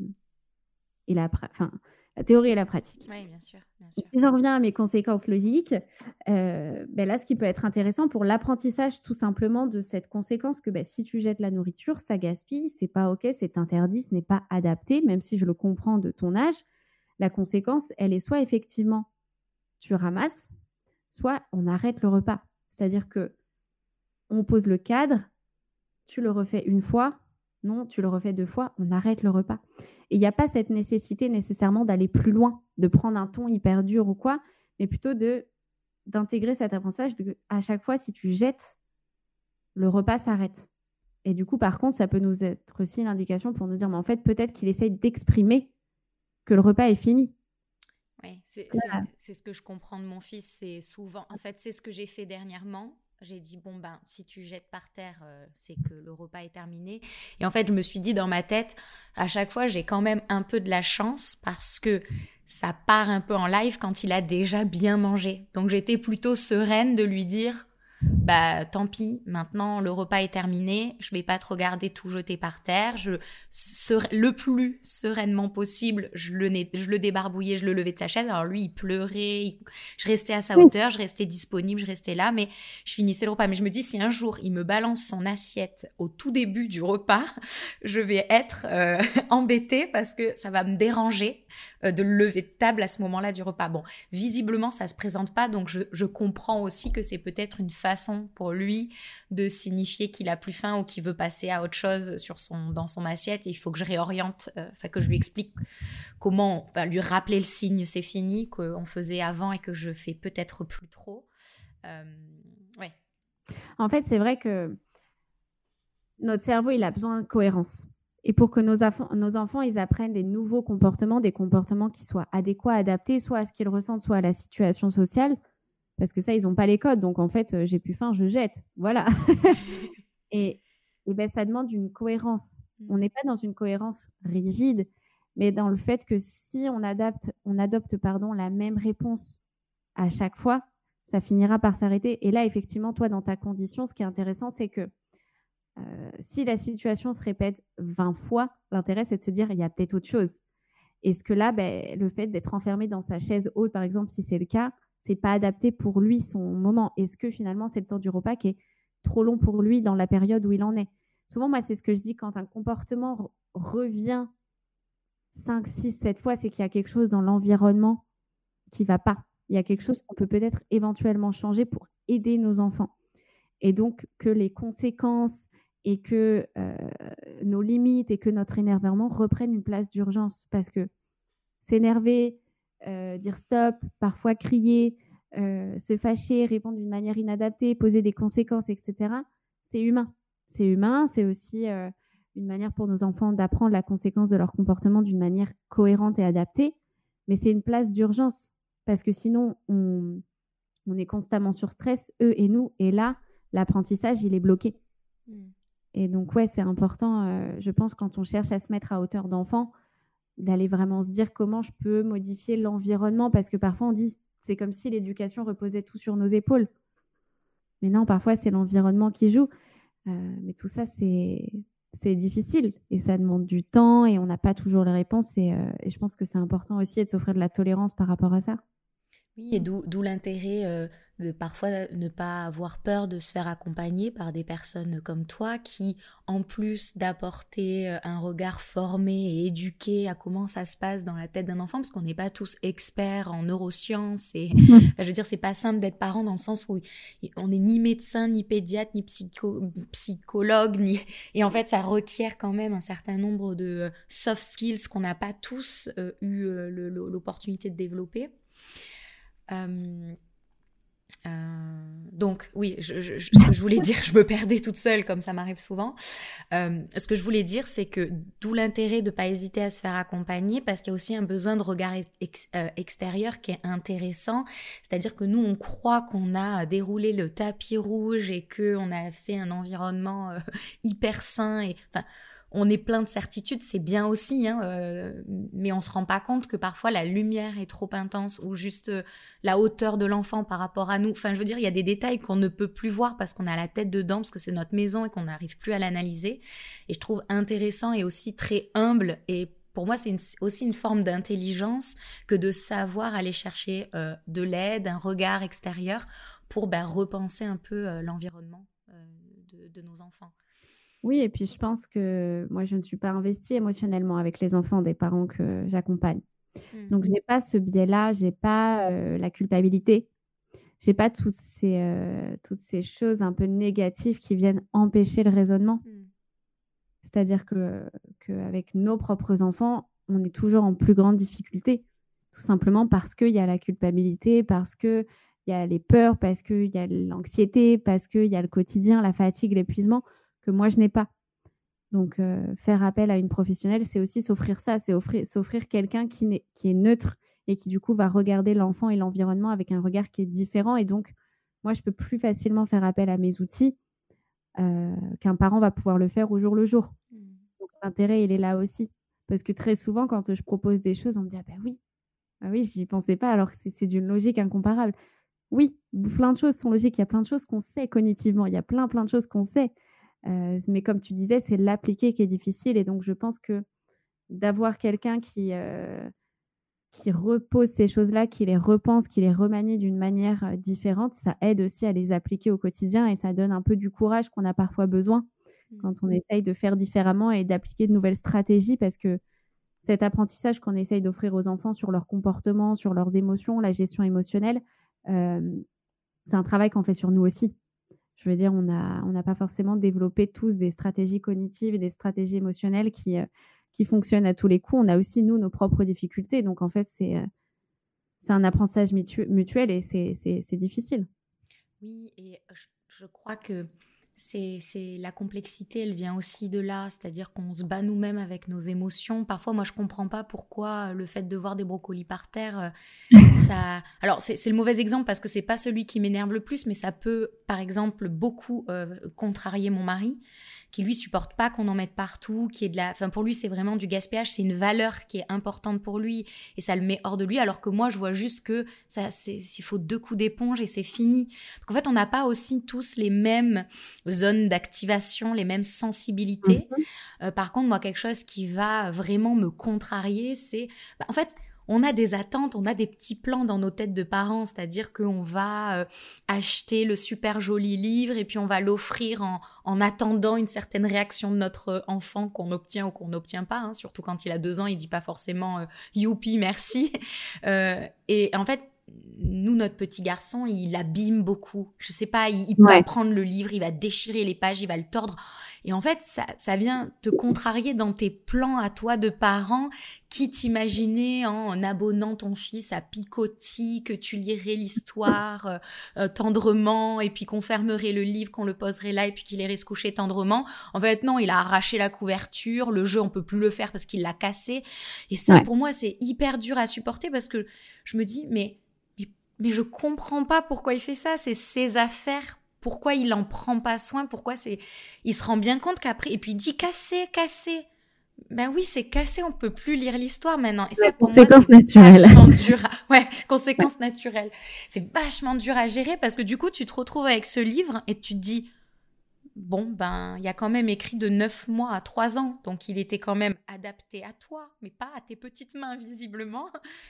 la théorie et la pratique.
Oui, bien sûr. Bien sûr.
Si j'en reviens à mes conséquences logiques, là, ce qui peut être intéressant pour l'apprentissage tout simplement de cette conséquence que si tu jettes la nourriture, ça gaspille, c'est pas OK, c'est interdit, ce n'est pas adapté, même si je le comprends de ton âge. La conséquence, elle est soit effectivement tu ramasses, soit on arrête le repas. C'est-à-dire que on pose le cadre, tu le refais une fois, non, tu le refais 2 fois, on arrête le repas. Et il n'y a pas cette nécessité nécessairement d'aller plus loin, de prendre un ton hyper dur ou quoi, mais plutôt d'intégrer cet apprentissage à chaque fois, si tu jettes, le repas s'arrête. Et du coup, par contre, ça peut nous être aussi une indication pour nous dire, mais en fait, peut-être qu'il essaye d'exprimer que le repas est fini.
Oui, c'est ce que je comprends de mon fils. C'est souvent, en fait, c'est ce que j'ai fait dernièrement. J'ai dit, si tu jettes par terre, c'est que le repas est terminé. Et en fait, je me suis dit dans ma tête, à chaque fois, j'ai quand même un peu de la chance parce que ça part un peu en live quand il a déjà bien mangé. Donc, j'étais plutôt sereine de lui dire, tant pis, maintenant le repas est terminé, je vais pas te regarder tout jeter par terre, le plus sereinement possible, je le débarbouillais, je le levais de sa chaise. Alors lui, il pleurait, je restais à sa hauteur, je restais disponible, je restais là, mais je finissais le repas. Mais je me dis, si un jour il me balance son assiette au tout début du repas, je vais être embêtée parce que ça va me déranger de le lever de table à ce moment-là du repas. Bon, visiblement, ça se présente pas, donc je comprends aussi que c'est peut-être une façon pour lui de signifier qu'il a plus faim ou qu'il veut passer à autre chose dans son assiette. Et il faut que je réoriente, que je lui explique comment lui rappeler le signe, c'est fini, qu'on faisait avant et que je fais peut-être plus trop. Ouais.
En fait, c'est vrai que notre cerveau, il a besoin de cohérence. Et pour que nos enfants, ils apprennent des nouveaux comportements, des comportements qui soient adéquats, adaptés, soit à ce qu'ils ressentent, soit à la situation sociale, parce que ça, ils n'ont pas les codes. Donc, en fait, j'ai plus faim, je jette. Voilà. et ça demande une cohérence. On n'est pas dans une cohérence rigide, mais dans le fait que si on adopte la même réponse à chaque fois, ça finira par s'arrêter. Et là, effectivement, toi, dans ta condition, ce qui est intéressant, c'est que si la situation se répète 20 fois, l'intérêt, c'est de se dire il y a peut-être autre chose. Est-ce que là, le fait d'être enfermé dans sa chaise haute, par exemple, si c'est le cas, c'est pas adapté pour lui, son moment? Est-ce que finalement, c'est le temps du repas qui est trop long pour lui dans la période où il en est? Souvent, moi, c'est ce que je dis quand un comportement revient 5, 6, 7 fois, c'est qu'il y a quelque chose dans l'environnement qui va pas. Il y a quelque chose qu'on peut peut-être éventuellement changer pour aider nos enfants. Et donc, que les conséquences et que nos limites et que notre énervement reprennent une place d'urgence. Parce que s'énerver, dire stop, parfois crier, se fâcher, répondre d'une manière inadaptée, poser des conséquences, etc., c'est humain. C'est humain, c'est aussi une manière pour nos enfants d'apprendre la conséquence de leur comportement d'une manière cohérente et adaptée. Mais c'est une place d'urgence. Parce que sinon, on est constamment sur stress, eux et nous. Et là, l'apprentissage, il est bloqué. Et donc, ouais, c'est important, je pense, quand on cherche à se mettre à hauteur d'enfant, d'aller vraiment se dire comment je peux modifier l'environnement. Parce que parfois, on dit c'est comme si l'éducation reposait tout sur nos épaules. Mais non, parfois, c'est l'environnement qui joue. Mais tout ça, c'est difficile. Et ça demande du temps et on n'a pas toujours les réponses. Et je pense que c'est important aussi de s'offrir de la tolérance par rapport à ça.
Oui, et d'où l'intérêt de parfois ne pas avoir peur de se faire accompagner par des personnes comme toi qui, en plus d'apporter un regard formé et éduqué à comment ça se passe dans la tête d'un enfant, parce qu'on n'est pas tous experts en neurosciences et je veux dire, c'est pas simple d'être parent dans le sens où on n'est ni médecin, ni pédiatre, ni psychologue, et en fait, ça requiert quand même un certain nombre de soft skills qu'on n'a pas tous eu l'opportunité de développer. Donc oui, ce que je voulais dire, je me perdais toute seule comme ça m'arrive souvent. Ce que je voulais dire, c'est que d'où l'intérêt de ne pas hésiter à se faire accompagner, parce qu'il y a aussi un besoin de regard extérieur qui est intéressant. C'est-à-dire que nous, on croit qu'on a déroulé le tapis rouge et qu'on a fait un environnement hyper sain et enfin. On est plein de certitudes, c'est bien aussi, mais on ne se rend pas compte que parfois la lumière est trop intense ou juste la hauteur de l'enfant par rapport à nous. Enfin, je veux dire, il y a des détails qu'on ne peut plus voir parce qu'on a la tête dedans, parce que c'est notre maison et qu'on n'arrive plus à l'analyser. Et je trouve intéressant et aussi très humble. Et pour moi, c'est aussi une forme d'intelligence que de savoir aller chercher de l'aide, un regard extérieur pour repenser un peu l'environnement de nos enfants.
Oui, et puis je pense que moi, je ne suis pas investie émotionnellement avec les enfants des parents que j'accompagne. Donc, je n'ai pas ce biais-là, je n'ai pas la culpabilité, je n'ai pas toutes ces choses un peu négatives qui viennent empêcher le raisonnement. C'est-à-dire qu'avec nos propres enfants, on est toujours en plus grande difficulté, tout simplement parce qu'il y a la culpabilité, parce qu'il y a les peurs, parce qu'il y a l'anxiété, parce qu'il y a le quotidien, la fatigue, l'épuisement, que moi, je n'ai pas. Donc, faire appel à une professionnelle, c'est aussi s'offrir ça, c'est s'offrir quelqu'un qui est neutre et qui, du coup, va regarder l'enfant et l'environnement avec un regard qui est différent. Et donc, moi, je peux plus facilement faire appel à mes outils qu'un parent va pouvoir le faire au jour le jour. Donc, l'intérêt, il est là aussi. Parce que très souvent, quand je propose des choses, on me dit « Ah oui, j'y pensais pas, alors que c'est d'une logique incomparable. » Oui, plein de choses sont logiques. Il y a plein de choses qu'on sait cognitivement. Il y a plein de choses qu'on sait. Mais comme tu disais, c'est l'appliquer qui est difficile. Et donc, je pense que d'avoir quelqu'un qui repose ces choses-là, qui les repense, qui les remanie d'une manière différente, ça aide aussi à les appliquer au quotidien et ça donne un peu du courage qu'on a parfois besoin quand on essaye de faire différemment et d'appliquer de nouvelles stratégies, parce que cet apprentissage qu'on essaye d'offrir aux enfants sur leur comportement, sur leurs émotions, la gestion émotionnelle, c'est un travail qu'on fait sur nous aussi. Je veux dire, on n'a pas forcément développé tous des stratégies cognitives et des stratégies émotionnelles qui fonctionnent à tous les coups. On a aussi, nous, nos propres difficultés. Donc, en fait, c'est un apprentissage mutuel et c'est difficile.
Oui, et je crois que la complexité, elle vient aussi de là, c'est-à-dire qu'on se bat nous-mêmes avec nos émotions. Parfois, moi, je comprends pas pourquoi le fait de voir des brocolis par terre, ça... Alors, c'est le mauvais exemple parce que c'est pas celui qui m'énerve le plus, mais ça peut, par exemple, beaucoup contrarier mon mari, qui lui supporte pas qu'on en mette partout, qui est enfin pour lui c'est vraiment du gaspillage, c'est une valeur qui est importante pour lui et ça le met hors de lui, alors que moi je vois juste que il faut 2 coups d'éponge et c'est fini. Donc en fait on n'a pas aussi tous les mêmes zones d'activation, les mêmes sensibilités. Par contre moi quelque chose qui va vraiment me contrarier, c'est en fait on a des attentes, on a des petits plans dans nos têtes de parents, c'est-à-dire qu'on va acheter le super joli livre et puis on va l'offrir en attendant une certaine réaction de notre enfant qu'on obtient ou qu'on n'obtient pas, surtout quand il a 2 ans, il dit pas forcément « youpi, merci ». Et en fait, nous, notre petit garçon, il abîme beaucoup. Je sais pas, il va prendre le livre, il va déchirer les pages, il va le tordre. Et en fait, ça vient te contrarier dans tes plans à toi de parent qui t'imaginait en abonnant ton fils à Picotis, que tu lirais l'histoire tendrement et puis qu'on fermerait le livre, qu'on le poserait là et puis qu'il irait se coucher tendrement. En fait, non, il a arraché la couverture, le jeu, on peut plus le faire parce qu'il l'a cassé. Et ça, pour moi, c'est hyper dur à supporter parce que je me dis, mais je comprends pas pourquoi il fait ça, c'est ses affaires. Pourquoi il en prend pas soin? Pourquoi il se rend bien compte qu'après... Et puis il dit cassé. Ben oui, c'est cassé, on peut plus lire l'histoire maintenant. Et ça, pour moi, c'est vachement dur. Conséquence naturelle. C'est vachement dur à gérer parce que du coup, tu te retrouves avec ce livre et tu te dis, bon, ben, il y a quand même écrit de 9 mois à 3 ans. Donc, il était quand même adapté à toi, mais pas à tes petites mains, visiblement.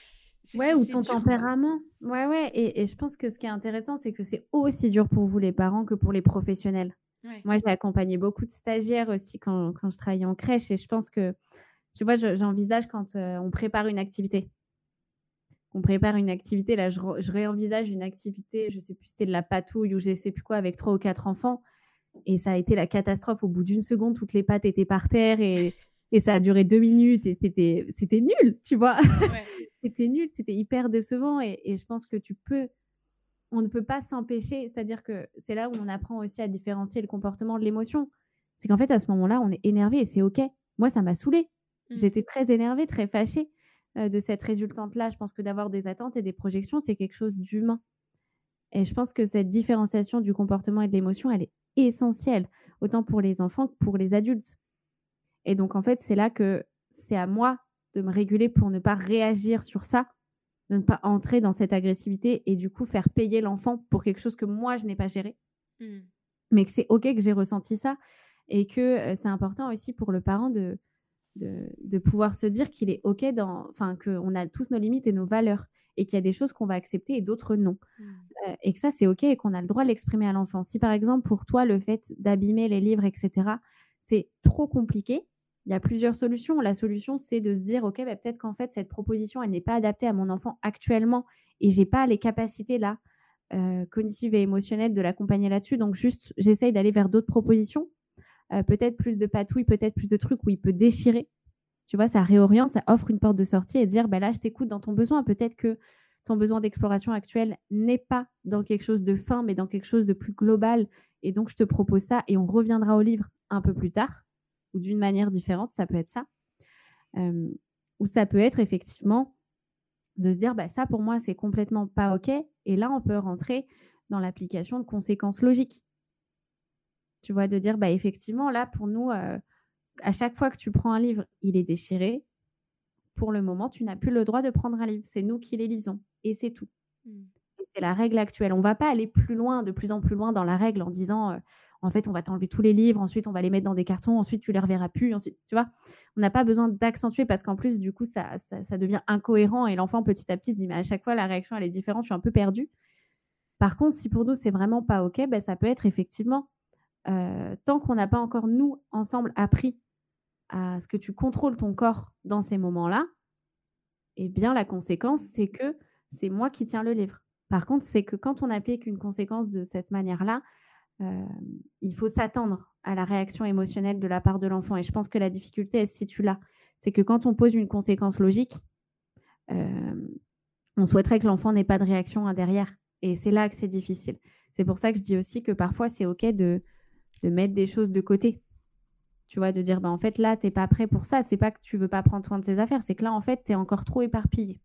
Ouais, ou ton tempérament. Ouais. Et je pense que ce qui est intéressant, c'est que c'est aussi dur pour vous, les parents, que pour les professionnels.
Ouais.
Moi, j'ai accompagné beaucoup de stagiaires aussi quand je travaillais en crèche. Et je pense que, tu vois, j'envisage quand on prépare une activité. On prépare une activité, là, je réenvisage une activité, je sais plus, c'était de la patouille ou je sais plus quoi, avec 3 ou 4 enfants. Et ça a été la catastrophe. Au bout d'une seconde, toutes les pattes étaient par terre et ça a duré 2 minutes et c'était nul, tu vois.
Ouais.
C'était nul, c'était hyper décevant et je pense que on ne peut pas s'empêcher. C'est-à-dire que c'est là où on apprend aussi à différencier le comportement de l'émotion. C'est qu'en fait, à ce moment-là, on est énervé et c'est OK. Moi, ça m'a saoulée. J'étais très énervée, très fâchée de cette résultante-là. Je pense que d'avoir des attentes et des projections, c'est quelque chose d'humain. Et je pense que cette différenciation du comportement et de l'émotion, elle est essentielle, autant pour les enfants que pour les adultes. Et donc, en fait, c'est là que c'est à moi de me réguler pour ne pas réagir sur ça, de ne pas entrer dans cette agressivité et du coup faire payer l'enfant pour quelque chose que moi, je n'ai pas géré. Mais que c'est OK que j'ai ressenti ça et que c'est important aussi pour le parent de pouvoir se dire qu'il est OK qu'on a tous nos limites et nos valeurs et qu'il y a des choses qu'on va accepter et d'autres non. Et que ça, c'est OK et qu'on a le droit de l'exprimer à l'enfant. Si, par exemple, pour toi, le fait d'abîmer les livres, etc., c'est trop compliqué, il y a plusieurs solutions. La solution, c'est de se dire, OK, peut-être qu'en fait, cette proposition, elle n'est pas adaptée à mon enfant actuellement et je n'ai pas les capacités là, cognitives et émotionnelles de l'accompagner là-dessus. Donc, juste, j'essaye d'aller vers d'autres propositions. Peut-être plus de patouilles, peut-être plus de trucs où il peut déchirer. Tu vois, ça réoriente, ça offre une porte de sortie et dire, là, je t'écoute dans ton besoin. Peut-être que ton besoin d'exploration actuel n'est pas dans quelque chose de fin, mais dans quelque chose de plus global. Et donc, je te propose ça et on reviendra au livre un peu plus tard ou d'une manière différente. Ça peut être ça. Ou ça peut être effectivement de se dire, ça, pour moi, c'est complètement pas OK. Et là, on peut rentrer dans l'application de conséquences logiques. Tu vois, de dire, effectivement, là, pour nous, à chaque fois que tu prends un livre, il est déchiré. Pour le moment, tu n'as plus le droit de prendre un livre. C'est nous qui les lisons. Et c'est tout. Et c'est la règle actuelle. On ne va pas aller plus loin, de plus en plus loin dans la règle en disant, en fait, on va t'enlever tous les livres, ensuite, on va les mettre dans des cartons, ensuite, tu ne les reverras plus. Ensuite, tu vois, on n'a pas besoin d'accentuer parce qu'en plus, du coup, ça devient incohérent et l'enfant, petit à petit, se dit, mais à chaque fois, la réaction, elle est différente, je suis un peu perdue. Par contre, si pour nous, c'est vraiment pas OK, ça peut être effectivement, tant qu'on n'a pas encore, nous, ensemble, appris à ce que tu contrôles ton corps dans ces moments-là, eh bien, la conséquence, c'est que c'est moi qui tiens le livre. Par contre, c'est que quand on applique une conséquence de cette manière-là, il faut s'attendre à la réaction émotionnelle de la part de l'enfant. Et je pense que la difficulté, elle se situe là. C'est que quand on pose une conséquence logique, on souhaiterait que l'enfant n'ait pas de réaction derrière. Et c'est là que c'est difficile. C'est pour ça que je dis aussi que parfois, c'est OK de mettre des choses de côté. Tu vois, de dire, en fait, là, tu n'es pas prêt pour ça. C'est pas que tu veux pas prendre soin de ses affaires. C'est que là, en fait, tu es encore trop éparpillé.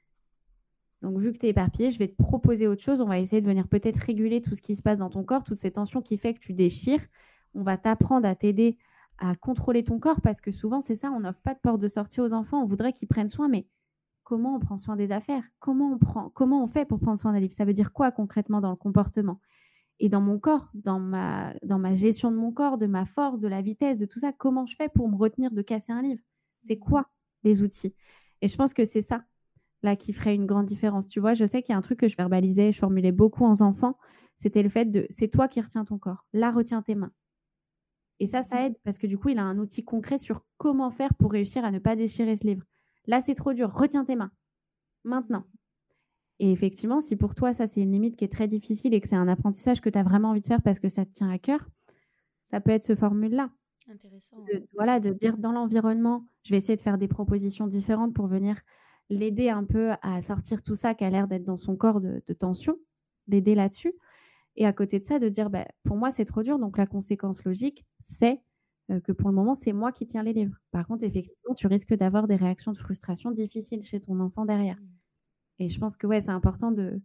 Donc, vu que tu es éparpillé, je vais te proposer autre chose. On va essayer de venir peut-être réguler tout ce qui se passe dans ton corps, toutes ces tensions qui fait que tu déchires. On va t'apprendre à t'aider à contrôler ton corps parce que souvent, c'est ça, on n'offre pas de porte de sortie aux enfants. On voudrait qu'ils prennent soin, mais comment on prend soin des affaires? Comment on fait pour prendre soin d'un livre? Ça veut dire quoi concrètement dans le comportement? Et dans mon corps, dans ma gestion de mon corps, de ma force, de la vitesse, de tout ça, comment je fais pour me retenir de casser un livre? C'est quoi les outils? Et je pense que c'est ça, là, qui ferait une grande différence. Tu vois, je sais qu'il y a un truc que je verbalisais, je formulais beaucoup aux enfants, c'était le fait de, c'est toi qui retiens ton corps. Là, retiens tes mains. Et ça aide parce que du coup, il a un outil concret sur comment faire pour réussir à ne pas déchirer ce livre. Là, c'est trop dur. Retiens tes mains. Maintenant. Et effectivement, si pour toi, ça, c'est une limite qui est très difficile et que c'est un apprentissage que tu as vraiment envie de faire parce que ça te tient à cœur, ça peut être ce formule-là.
Intéressant.
De dire dans l'environnement, je vais essayer de faire des propositions différentes pour venir l'aider un peu à sortir tout ça qui a l'air d'être dans son corps de tension, l'aider là-dessus. Et à côté de ça, de dire, pour moi, c'est trop dur. Donc, la conséquence logique, c'est que pour le moment, c'est moi qui tiens les livres. Par contre, effectivement, tu risques d'avoir des réactions de frustration difficiles chez ton enfant derrière. Et je pense que c'est important de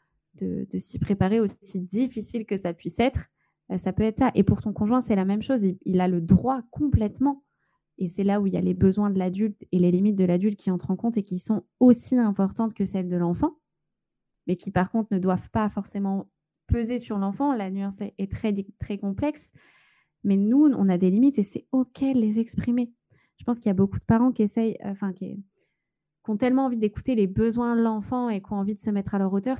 s'y préparer, aussi difficile que ça puisse être. Ça peut être ça. Et pour ton conjoint, c'est la même chose. Il a le droit complètement. Et c'est là où il y a les besoins de l'adulte et les limites de l'adulte qui entrent en compte et qui sont aussi importantes que celles de l'enfant, mais qui, par contre, ne doivent pas forcément peser sur l'enfant. La nuance est très, très complexe. Mais nous, on a des limites et c'est OK de les exprimer. Je pense qu'il y a beaucoup de parents qui essayent... ont tellement envie d'écouter les besoins de l'enfant et qui ont envie de se mettre à leur hauteur,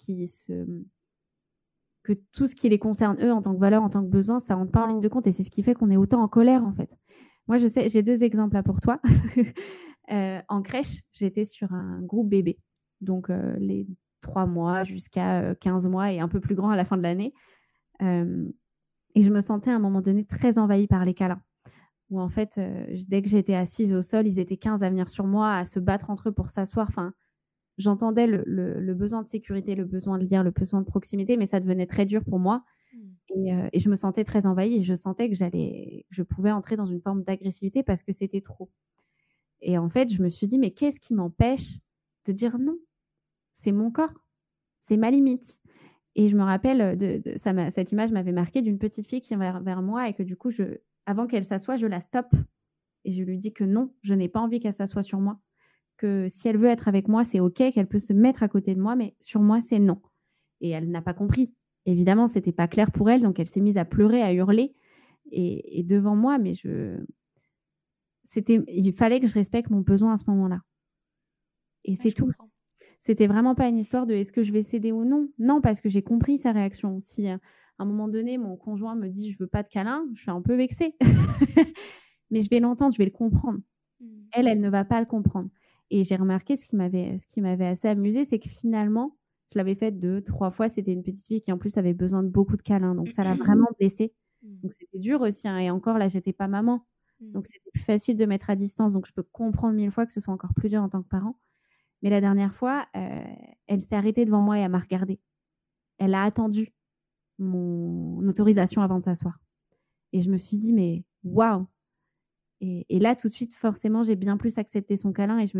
que tout ce qui les concerne, eux, en tant que valeur, en tant que besoin, ça ne rentre pas en ligne de compte. Et c'est ce qui fait qu'on est autant en colère, en fait. Moi, je sais, j'ai 2 exemples là pour toi. En crèche, j'étais sur un groupe bébé. Donc, les 3 mois jusqu'à 15 mois et un peu plus grand à la fin de l'année. Et je me sentais à un moment donné très envahie par les câlins. Où en fait, dès que j'étais assise au sol, ils étaient 15 à venir sur moi, à se battre entre eux pour s'asseoir. Enfin, j'entendais le besoin de sécurité, le besoin de lien, le besoin de proximité, mais ça devenait très dur pour moi. Et je me sentais très envahie et je sentais que je pouvais entrer dans une forme d'agressivité parce que c'était trop. Et en fait, je me suis dit, mais qu'est-ce qui m'empêche de dire non ? C'est mon corps, c'est ma limite. Et je me rappelle, cette image m'avait marquée d'une petite fille qui vient vers moi et que du coup, avant qu'elle s'assoie, je la stoppe. Et je lui dis que non, je n'ai pas envie qu'elle s'assoie sur moi. Que si elle veut être avec moi, c'est OK, qu'elle peut se mettre à côté de moi, mais sur moi, c'est non. Et elle n'a pas compris. Évidemment, ce n'était pas clair pour elle, donc elle s'est mise à pleurer, à hurler. Et devant moi, mais il fallait que je respecte mon besoin à ce moment-là. Et c'est tout. Comprends. C'était vraiment pas une histoire de est-ce que je vais céder ou non. Non, parce que j'ai compris sa réaction. Si à un moment donné, mon conjoint me dit « je veux pas de câlin », je suis un peu vexée. Mais je vais l'entendre, je vais le comprendre. Elle ne va pas le comprendre. Et j'ai remarqué ce qui m'avait assez amusée, c'est que finalement, je l'avais faite 2-3 fois. C'était une petite fille qui en plus avait besoin de beaucoup de câlins. Donc ça l'a vraiment blessée. Donc c'était dur aussi. Et encore là, j'étais pas maman. Donc c'était plus facile de mettre à distance. Donc je peux comprendre 1000 fois que ce soit encore plus dur en tant que parent. Mais la dernière fois, elle s'est arrêtée devant moi et elle m'a regardée. Elle a attendu mon autorisation avant de s'asseoir. Et je me suis dit, mais waouh! Et là, tout de suite, forcément, j'ai bien plus accepté son câlin et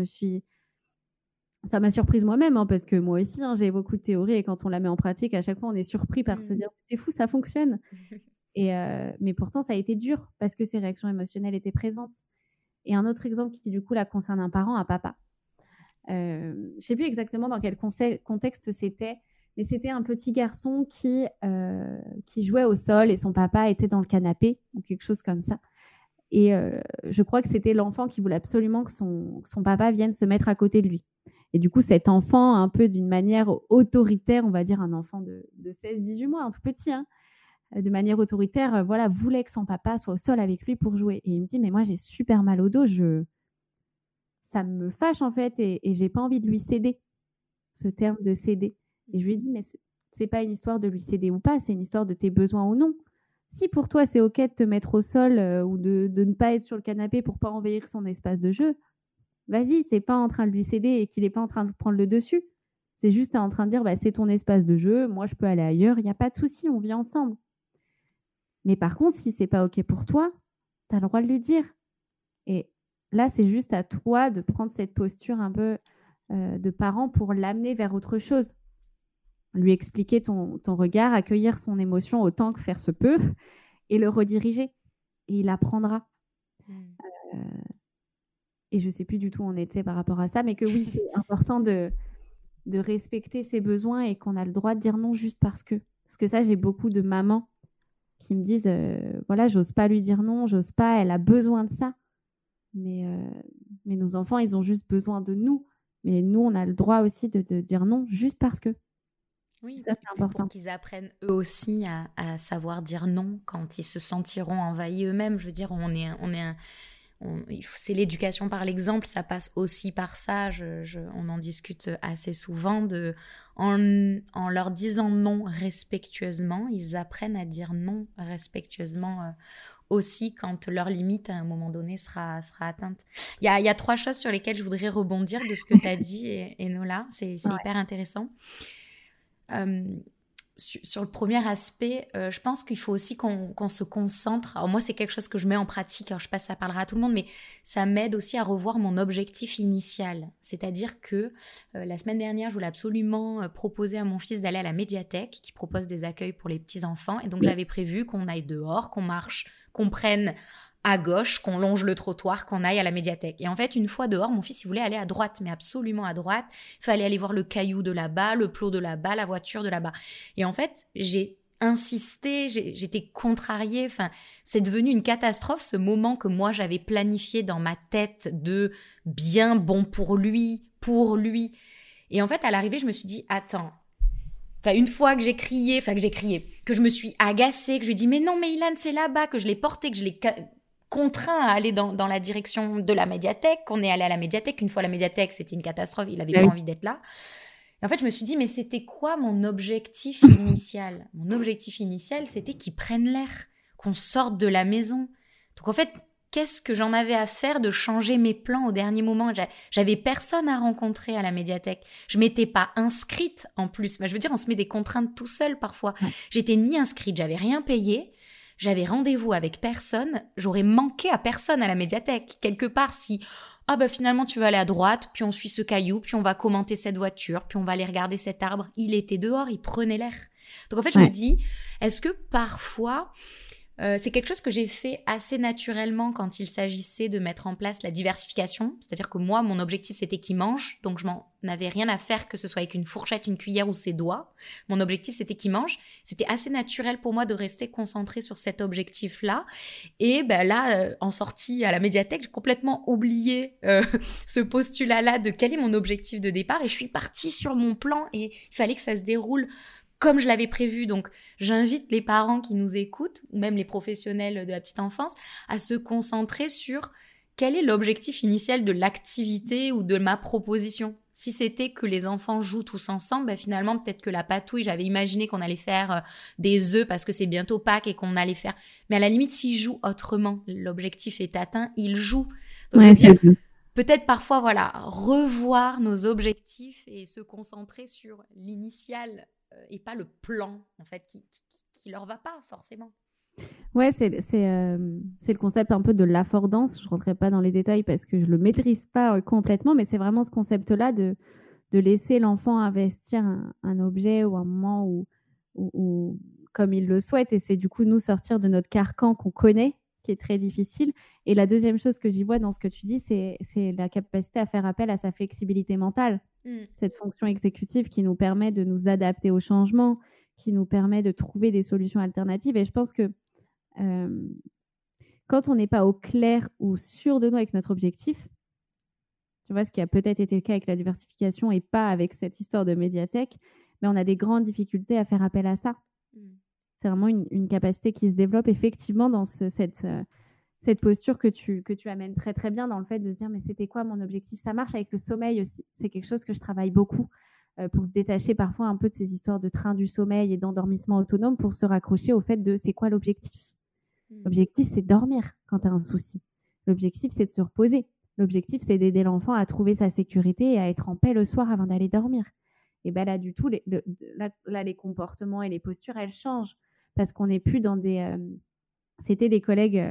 ça m'a surprise moi-même, hein, parce que moi aussi, j'ai beaucoup de théories et quand on la met en pratique, à chaque fois, on est surpris par se dire, c'est fou, ça fonctionne. Mais pourtant, ça a été dur parce que ces réactions émotionnelles étaient présentes. Et un autre exemple qui, du coup, là, concerne un parent, un papa. Je ne sais plus exactement dans quel contexte c'était, mais c'était un petit garçon qui jouait au sol et son papa était dans le canapé ou quelque chose comme ça. Et je crois que c'était l'enfant qui voulait absolument que son papa vienne se mettre à côté de lui. Et du coup, cet enfant, un peu d'une manière autoritaire, on va dire un enfant de 16-18 mois, un tout petit, de manière autoritaire, voulait que son papa soit au sol avec lui pour jouer. Et il me dit, mais moi, j'ai super mal au dos, ça me fâche en fait et j'ai pas envie de lui céder, ce terme de céder. Et je lui ai dit, mais c'est pas une histoire de lui céder ou pas, c'est une histoire de tes besoins ou non. Si pour toi c'est OK de te mettre au sol ou de ne pas être sur le canapé pour pas envahir son espace de jeu, vas-y, t'es pas en train de lui céder et qu'il est pas en train de prendre le dessus. C'est juste en train de dire, c'est ton espace de jeu, moi je peux aller ailleurs, il n'y a pas de souci, on vit ensemble. Mais par contre, si c'est pas OK pour toi, tu as le droit de lui dire. Et là, c'est juste à toi de prendre cette posture un peu de parent pour l'amener vers autre chose. Lui expliquer ton regard, accueillir son émotion autant que faire se peut et le rediriger. Et il apprendra. Et je ne sais plus du tout où on était par rapport à ça, mais que oui, c'est important de respecter ses besoins et qu'on a le droit de dire non juste parce que. Parce que ça, j'ai beaucoup de mamans qui me disent, j'ose pas lui dire non, j'ose pas, elle a besoin de ça. Mais nos enfants, ils ont juste besoin de nous. Mais nous, on a le droit aussi de dire non juste parce que.
Oui,
ça, c'est important.
Pour qu'ils apprennent eux aussi à savoir dire non quand ils se sentiront envahis eux-mêmes. Je veux dire, c'est l'éducation par l'exemple, ça passe aussi par ça. On en discute assez souvent. En leur disant non respectueusement, ils apprennent à dire non respectueusement aussi quand leur limite à un moment donné sera atteinte. Il y a 3 choses sur lesquelles je voudrais rebondir de ce que tu as dit, Enola. C'est hyper intéressant. Sur le premier aspect, je pense qu'il faut aussi qu'on se concentre. Alors moi, c'est quelque chose que je mets en pratique. Alors je sais pas si ça parlera à tout le monde, mais ça m'aide aussi à revoir mon objectif initial. C'est-à-dire que la semaine dernière, je voulais absolument proposer à mon fils d'aller à la médiathèque qui propose des accueils pour les petits-enfants. Et donc, j'avais prévu qu'on aille dehors, qu'on marche, qu'on prenne à gauche, qu'on longe le trottoir, qu'on aille à la médiathèque. Et en fait, une fois dehors, mon fils, il voulait aller à droite, mais absolument à droite. Il fallait aller voir le caillou de là-bas, le plot de là-bas, la voiture de là-bas. Et en fait, j'ai insisté, j'étais contrariée. Enfin, c'est devenu une catastrophe, ce moment que moi, j'avais planifié dans ma tête de bien bon pour lui. Et en fait, à l'arrivée, je me suis dit, attends. Enfin, une fois que j'ai crié, que je me suis agacée, que je lui ai dit, mais non, mais Ilan, c'est là-bas, que je l'ai porté, que je l'ai contraint à aller dans la direction de la médiathèque, qu'on est allé à la médiathèque. Une fois à la médiathèque, c'était une catastrophe, il n'avait pas envie d'être là. Et en fait, je me suis dit, mais c'était quoi mon objectif initial ? Mon objectif initial, c'était qu'ils prennent l'air, qu'on sorte de la maison. Donc en fait, qu'est-ce que j'en avais à faire de changer mes plans au dernier moment ? J'avais personne à rencontrer à la médiathèque. Je m'étais pas inscrite en plus. Je veux dire, on se met des contraintes tout seul parfois. J'étais ni inscrite, j'avais rien payé. J'avais rendez-vous avec personne. J'aurais manqué à personne à la médiathèque. Quelque part, si finalement tu vas aller à droite, puis on suit ce caillou, puis on va commenter cette voiture, puis on va aller regarder cet arbre. Il était dehors, il prenait l'air. Donc en fait, je me dis, est-ce que parfois... c'est quelque chose que j'ai fait assez naturellement quand il s'agissait de mettre en place la diversification. C'est-à-dire que moi, mon objectif, c'était qu'il mange. Donc, je m'en avais rien à faire que ce soit avec une fourchette, une cuillère ou ses doigts. Mon objectif, c'était qu'il mange. C'était assez naturel pour moi de rester concentrée sur cet objectif-là. Et là, en sortie à la médiathèque, j'ai complètement oublié ce postulat-là de quel est mon objectif de départ. Et je suis partie sur mon plan et il fallait que ça se déroule comme je l'avais prévu. Donc, j'invite les parents qui nous écoutent, ou même les professionnels de la petite enfance, à se concentrer sur quel est l'objectif initial de l'activité ou de ma proposition. Si c'était que les enfants jouent tous ensemble, finalement, peut-être que la patouille, j'avais imaginé qu'on allait faire des œufs parce que c'est bientôt Pâques et qu'on allait faire... Mais à la limite, s'ils jouent autrement, l'objectif est atteint, ils jouent. Donc, je veux dire... Peut-être parfois, revoir nos objectifs et se concentrer sur l'initial et pas le plan, en fait, qui leur va pas forcément.
Ouais, c'est le concept un peu de l'affordance. Je ne rentrerai pas dans les détails parce que je ne le maîtrise pas complètement, mais c'est vraiment ce concept-là de laisser l'enfant investir un objet ou un moment où comme il le souhaite. Et c'est du coup nous sortir de notre carcan qu'on connaît, qui est très difficile. Et la deuxième chose que j'y vois dans ce que tu dis, c'est la capacité à faire appel à sa flexibilité mentale. Cette fonction exécutive qui nous permet de nous adapter au changement, qui nous permet de trouver des solutions alternatives. Et je pense que quand on n'est pas au clair ou sûr de nous avec notre objectif, tu vois, ce qui a peut-être été le cas avec la diversification et pas avec cette histoire de médiathèque, mais on a des grandes difficultés à faire appel à ça. C'est vraiment une capacité qui se développe effectivement dans cette posture que tu amènes très très bien dans le fait de se dire mais c'était quoi mon objectif ? Ça marche avec le sommeil aussi. C'est quelque chose que je travaille beaucoup pour se détacher parfois un peu de ces histoires de train du sommeil et d'endormissement autonome pour se raccrocher au fait de c'est quoi l'objectif ? L'objectif, c'est dormir quand tu as un souci. L'objectif, c'est de se reposer. L'objectif, c'est d'aider l'enfant à trouver sa sécurité et à être en paix le soir avant d'aller dormir. Et là, du tout, les comportements et les postures, elles changent parce qu'on n'est plus dans des... C'était des collègues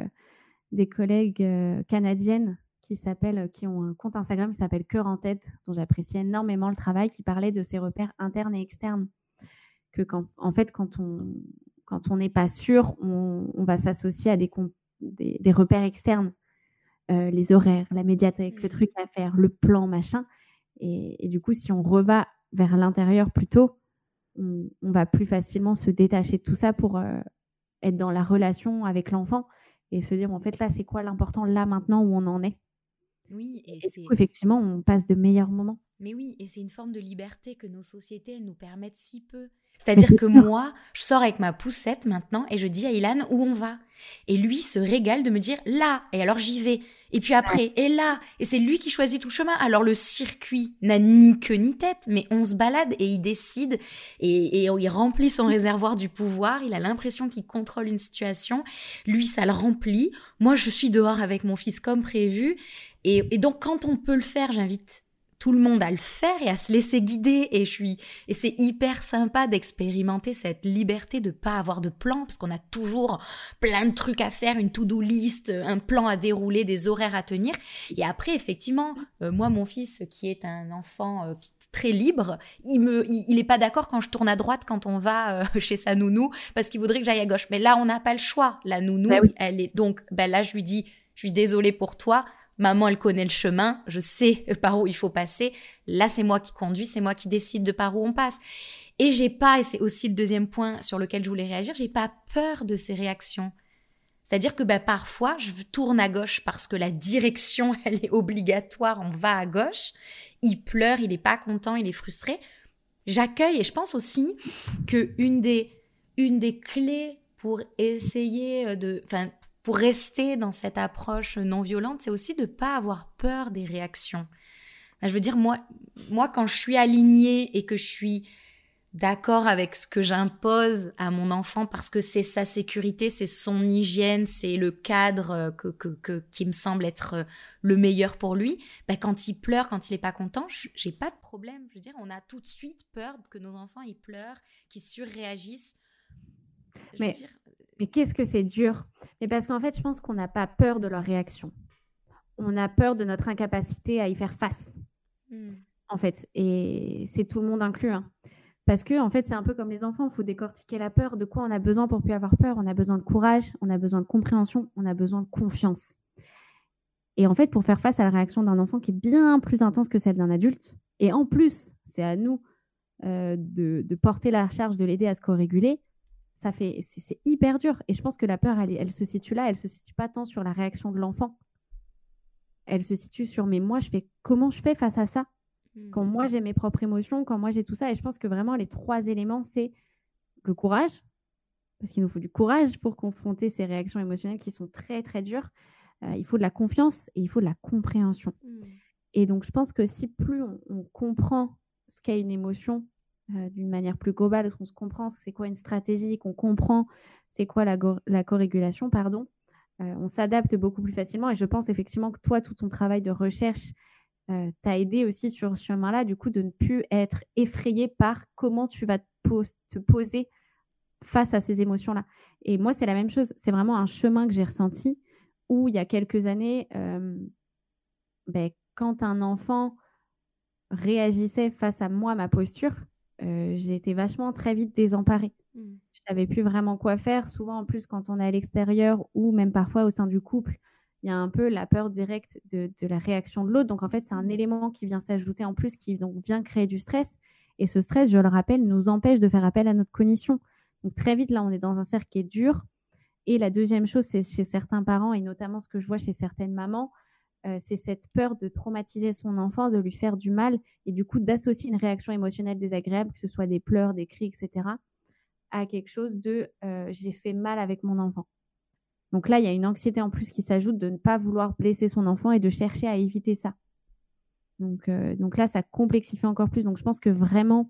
canadiennes qui ont un compte Instagram qui s'appelle Cœur en tête, dont j'apprécie énormément le travail, qui parlait de ces repères internes et externes. En fait, quand on n'est pas sûr, on va s'associer à des repères externes. Les horaires, la médiathèque, le truc à faire, le plan, machin. Et du coup, si on reva vers l'intérieur plutôt, on va plus facilement se détacher de tout ça pour être dans la relation avec l'enfant et se dire, en fait, là, c'est quoi l'important, là, maintenant, où on en est.
Oui, et
du coup, effectivement, on passe de meilleurs moments.
Mais oui, et c'est une forme de liberté que nos sociétés, elles nous permettent si peu. C'est-à-dire que moi, je sors avec ma poussette maintenant et je dis à Ilan où on va. Et lui se régale de me dire là, et alors j'y vais. Et puis après, et là. Et c'est lui qui choisit tout le chemin. Alors le circuit n'a ni queue ni tête, mais on se balade et il décide. Et il remplit son réservoir du pouvoir. Il a l'impression qu'il contrôle une situation. Lui, ça le remplit. Moi, je suis dehors avec mon fils comme prévu. Et donc, quand on peut le faire, j'invite tout le monde à le faire et à se laisser guider. Et c'est hyper sympa d'expérimenter cette liberté de pas avoir de plan, parce qu'on a toujours plein de trucs à faire, une to-do list, un plan à dérouler, des horaires à tenir. Et après, effectivement, moi, mon fils, qui est un enfant très libre, il est pas d'accord quand je tourne à droite quand on va chez sa nounou, parce qu'il voudrait que j'aille à gauche. Mais là, on n'a pas le choix. La nounou, elle est... Donc, là, je lui dis, je suis désolée pour toi. Maman, elle connaît le chemin, je sais par où il faut passer. Là, c'est moi qui conduis, c'est moi qui décide de par où on passe. Et j'ai pas, et c'est aussi le deuxième point sur lequel je voulais réagir, j'ai pas peur de ces réactions. C'est-à-dire que parfois, je tourne à gauche parce que la direction, elle est obligatoire, on va à gauche. Il pleure, il n'est pas content, il est frustré. J'accueille, et je pense aussi qu'une des clés pour essayer pour rester dans cette approche non violente, c'est aussi de ne pas avoir peur des réactions. Je veux dire, moi, quand je suis alignée et que je suis d'accord avec ce que j'impose à mon enfant parce que c'est sa sécurité, c'est son hygiène, c'est le cadre qui me semble être le meilleur pour lui, quand il pleure, quand il n'est pas content, j'ai pas de problème. Je veux dire, on a tout de suite peur que nos enfants ils pleurent, qu'ils surréagissent.
Mais qu'est-ce que c'est dur. Mais parce qu'en fait, je pense qu'on n'a pas peur de leur réaction. On a peur de notre incapacité à y faire face. En fait, et c'est tout le monde inclus, hein. Parce que en fait, c'est un peu comme les enfants, il faut décortiquer la peur. De quoi on a besoin pour plus avoir peur? On a besoin de courage, on a besoin de compréhension, on a besoin de confiance. Et en fait, pour faire face à la réaction d'un enfant qui est bien plus intense que celle d'un adulte, et en plus, c'est à nous de porter la charge de l'aider à se co-réguler, c'est hyper dur. Et je pense que la peur, elle se situe là, elle ne se situe pas tant sur la réaction de l'enfant. Elle se situe sur comment je fais face à ça? Quand moi j'ai mes propres émotions, quand moi j'ai tout ça. Et je pense que vraiment les 3 éléments, c'est le courage, parce qu'il nous faut du courage pour confronter ces réactions émotionnelles qui sont très très dures. Il faut de la confiance et il faut de la compréhension. Et donc je pense que si plus on comprend ce qu'est une émotion d'une manière plus globale, qu'on se comprend c'est quoi une stratégie, qu'on comprend c'est quoi la co-régulation, on s'adapte beaucoup plus facilement. Et je pense effectivement que toi, tout ton travail de recherche t'a aidé aussi sur ce chemin-là, du coup, de ne plus être effrayé par comment tu vas te poser face à ces émotions-là. Et moi, c'est la même chose. C'est vraiment un chemin que j'ai ressenti où, il y a quelques années, quand un enfant réagissait face à moi, ma posture, j'ai été vachement très vite désemparée. Je ne savais plus vraiment quoi faire. Souvent, en plus, quand on est à l'extérieur ou même parfois au sein du couple, il y a un peu la peur directe de la réaction de l'autre. Donc, en fait, c'est un élément qui vient s'ajouter en plus, qui donc vient créer du stress. Et ce stress, je le rappelle, nous empêche de faire appel à notre cognition. Donc, très vite, là, on est dans un cercle qui est dur. Et la deuxième chose, c'est chez certains parents, et notamment ce que je vois chez certaines mamans, c'est cette peur de traumatiser son enfant, de lui faire du mal, et du coup, d'associer une réaction émotionnelle désagréable, que ce soit des pleurs, des cris, etc., à quelque chose de « j'ai fait mal avec mon enfant ». Donc là, il y a une anxiété en plus qui s'ajoute de ne pas vouloir blesser son enfant et de chercher à éviter ça. Donc là, ça complexifie encore plus. Donc je pense que vraiment,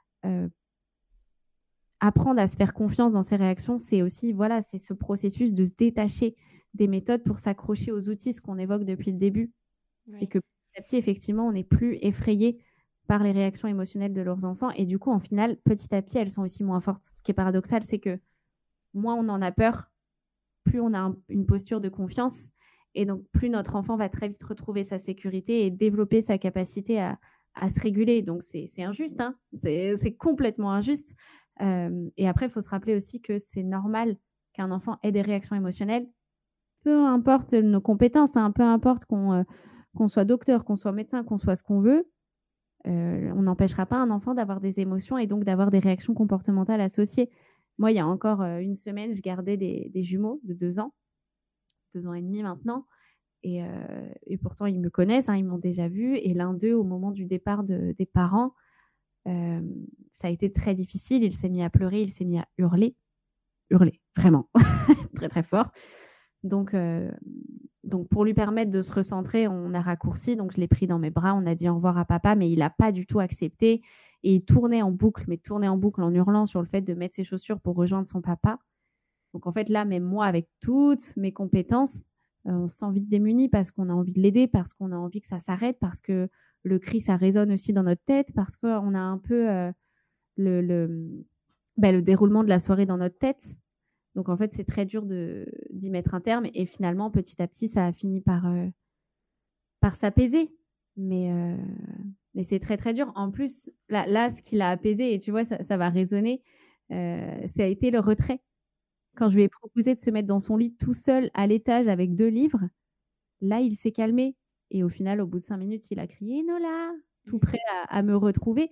apprendre à se faire confiance dans ses réactions, c'est aussi, c'est ce processus de se détacher des méthodes pour s'accrocher aux outils, ce qu'on évoque depuis le début. Oui. Et que petit à petit, effectivement, on n'est plus effrayé par les réactions émotionnelles de leurs enfants. Et du coup, en final, petit à petit, elles sont aussi moins fortes. Ce qui est paradoxal, c'est que moins on en a peur, plus on a une posture de confiance, et donc plus notre enfant va très vite retrouver sa sécurité et développer sa capacité à se réguler. Donc c'est injuste, hein, c'est complètement injuste. Et après, il faut se rappeler aussi que c'est normal qu'un enfant ait des réactions émotionnelles, peu importe nos compétences, hein, peu importe qu'on soit docteur, qu'on soit médecin, qu'on soit ce qu'on veut, on n'empêchera pas un enfant d'avoir des émotions et donc d'avoir des réactions comportementales associées. Moi, il y a encore une semaine, je gardais des jumeaux de 2 ans, 2 ans et demi maintenant. Et pourtant, ils me connaissent, hein, ils m'ont déjà vue. Et l'un d'eux, au moment du départ des parents, ça a été très difficile. Il s'est mis à pleurer, il s'est mis à hurler. Hurler, vraiment, très, très fort. Donc, pour lui permettre de se recentrer, on a raccourci. Donc, je l'ai pris dans mes bras, on a dit au revoir à papa, mais il n'a pas du tout accepté. Et il tournait en boucle en hurlant sur le fait de mettre ses chaussures pour rejoindre son papa. Donc en fait, là, même moi, avec toutes mes compétences, on se sent vite démuni parce qu'on a envie de l'aider, parce qu'on a envie que ça s'arrête, parce que le cri, ça résonne aussi dans notre tête, parce qu'on a un peu le déroulement de la soirée dans notre tête. Donc en fait, c'est très dur d'y mettre un terme. Et finalement, petit à petit, ça a fini par s'apaiser. Mais c'est très, très dur. En plus, là, ce qui l'a apaisé, et tu vois, ça va résonner, ça a été le retrait. Quand je lui ai proposé de se mettre dans son lit tout seul à l'étage avec 2 livres, là, il s'est calmé. Et au final, au bout de 5 minutes, il a crié « Enola !» tout prêt à me retrouver.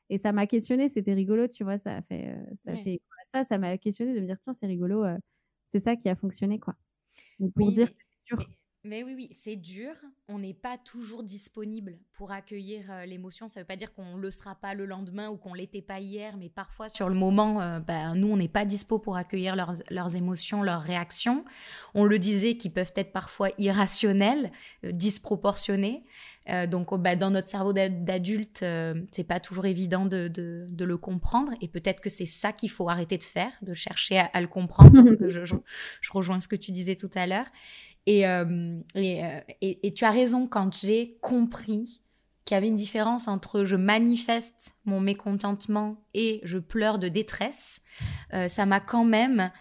Et ça m'a questionnée, c'était rigolo, tu vois, ça fait ça m'a questionnée de me dire tiens, c'est rigolo, c'est ça qui a fonctionné, quoi. Donc pour dire que c'est dur.
Mais oui, c'est dur. On n'est pas toujours disponible pour accueillir l'émotion. Ça ne veut pas dire qu'on ne le sera pas le lendemain ou qu'on ne l'était pas hier, mais parfois, sur le moment, nous, on n'est pas dispo pour accueillir leurs émotions, leurs réactions. On le disait, qui peuvent être parfois irrationnelles, disproportionnées. Donc, dans notre cerveau d'adulte, c'est pas toujours évident de le comprendre. Et peut-être que c'est ça qu'il faut arrêter de faire, de chercher à le comprendre. Je rejoins ce que tu disais tout à l'heure. Et tu as raison, quand j'ai compris qu'il y avait une différence entre je manifeste mon mécontentement et je pleure de détresse, ça m'a quand même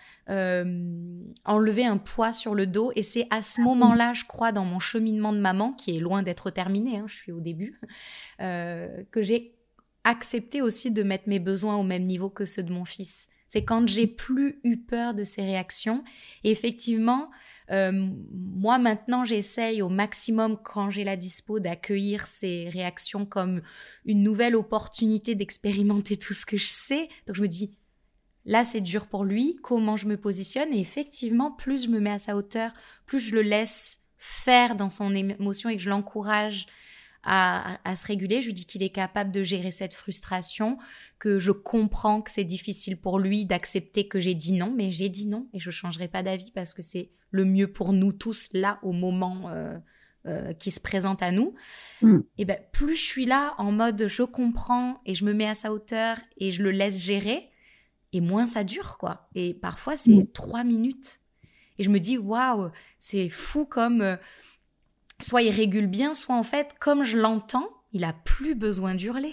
enlevé un poids sur le dos. Et c'est à ce moment-là, je crois, dans mon cheminement de maman, qui est loin d'être terminé, hein, je suis au début, que j'ai accepté aussi de mettre mes besoins au même niveau que ceux de mon fils. C'est quand j'ai plus eu peur de ses réactions. Et effectivement, moi maintenant j'essaye au maximum quand j'ai la dispo d'accueillir ces réactions comme une nouvelle opportunité d'expérimenter tout ce que je sais. Donc je me dis, là c'est dur pour lui, comment je me positionne? Et effectivement, plus je me mets à sa hauteur, plus je le laisse faire dans son émotion et que je l'encourage à se réguler. Je lui dis qu'il est capable de gérer cette frustration, que je comprends que c'est difficile pour lui d'accepter que j'ai dit non, mais j'ai dit non et je ne changerai pas d'avis parce que c'est le mieux pour nous tous là au moment qui se présente à nous. Et plus je suis là en mode je comprends et je me mets à sa hauteur et je le laisse gérer, et moins ça dure, quoi. Et parfois c'est 3 minutes et je me dis waouh, c'est fou comme soit il régule bien, soit en fait, comme je l'entends, il a plus besoin d'hurler.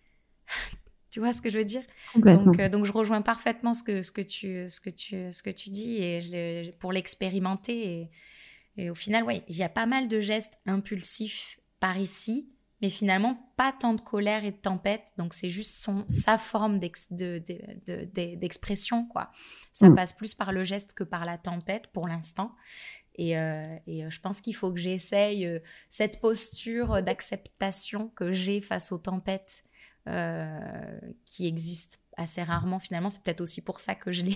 Tu vois ce que je veux dire? Donc je rejoins parfaitement ce que tu dis et pour l'expérimenter. Et au final, ouais, il y a pas mal de gestes impulsifs par ici, mais finalement pas tant de colère et de tempête. Donc c'est juste sa forme d'expression, quoi. Ça passe plus par le geste que par la tempête pour l'instant. Et je pense qu'il faut que j'essaye cette posture d'acceptation que j'ai face aux tempêtes qui existent assez rarement finalement. C'est peut-être aussi pour ça que je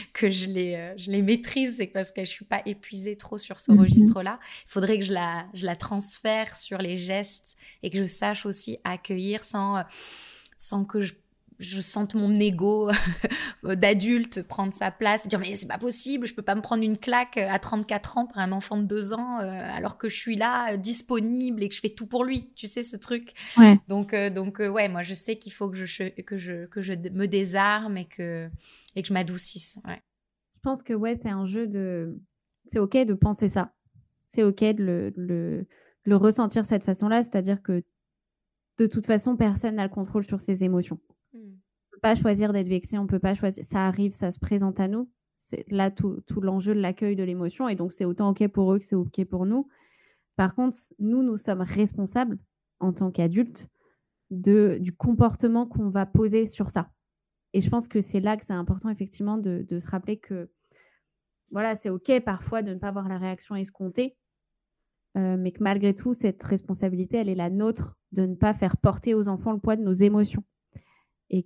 les maîtrise, c'est parce que je ne suis pas épuisée trop sur ce registre-là. Il faudrait que je la transfère sur les gestes et que je sache aussi accueillir sans que je sente mon ego d'adulte prendre sa place et dire mais c'est pas possible, je peux pas me prendre une claque à 34 ans par un enfant de 2 ans alors que je suis là disponible et que je fais tout pour lui, tu sais ce truc. Ouais. Donc ouais, moi je sais qu'il faut que je me désarme et que je m'adoucisse. Ouais.
Je pense que ouais, c'est un jeu c'est ok de penser ça, c'est ok de le ressentir de cette façon-là, c'est-à-dire que de toute façon personne n'a le contrôle sur ses émotions. On ne peut pas choisir d'être vexé, on ne peut pas choisir. Ça arrive, ça se présente à nous. C'est là tout l'enjeu de l'accueil de l'émotion. Et donc, c'est autant OK pour eux que c'est OK pour nous. Par contre, nous sommes responsables en tant qu'adultes du comportement qu'on va poser sur ça. Et je pense que c'est là que c'est important, effectivement, de se rappeler que voilà, c'est OK parfois de ne pas avoir la réaction escomptée. Mais que malgré tout, cette responsabilité, elle est la nôtre de ne pas faire porter aux enfants le poids de nos émotions. Et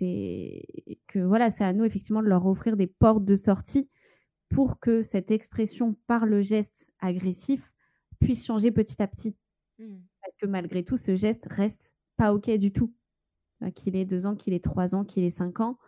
que voilà, c'est à nous effectivement de leur offrir des portes de sortie pour que cette expression par le geste agressif puisse changer petit à petit. Parce que malgré tout, ce geste reste pas OK du tout. Qu'il ait 2 ans, qu'il ait 3 ans, qu'il ait 5 ans,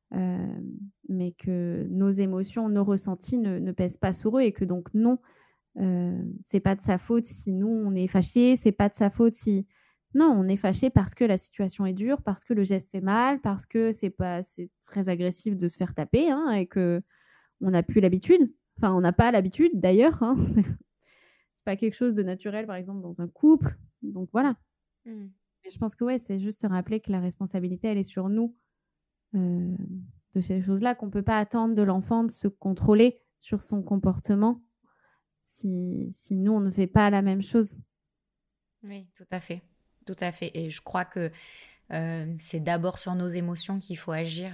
mais que nos émotions, nos ressentis ne pèsent pas sur eux et que donc non, c'est pas de sa faute si nous on est fâchés, c'est pas de sa faute si... Non, on est fâché parce que la situation est dure, parce que le geste fait mal, parce que c'est très agressif de se faire taper et qu'on n'a plus l'habitude. Enfin, on n'a pas l'habitude d'ailleurs. C'est pas quelque chose de naturel, par exemple, dans un couple. Donc voilà. Mais je pense que ouais, c'est juste se rappeler que la responsabilité, elle est sur nous de ces choses-là, qu'on ne peut pas attendre de l'enfant de se contrôler sur son comportement si nous, on ne fait pas la même chose.
Oui, tout à fait. Tout à fait. Et je crois que c'est d'abord sur nos émotions qu'il faut agir.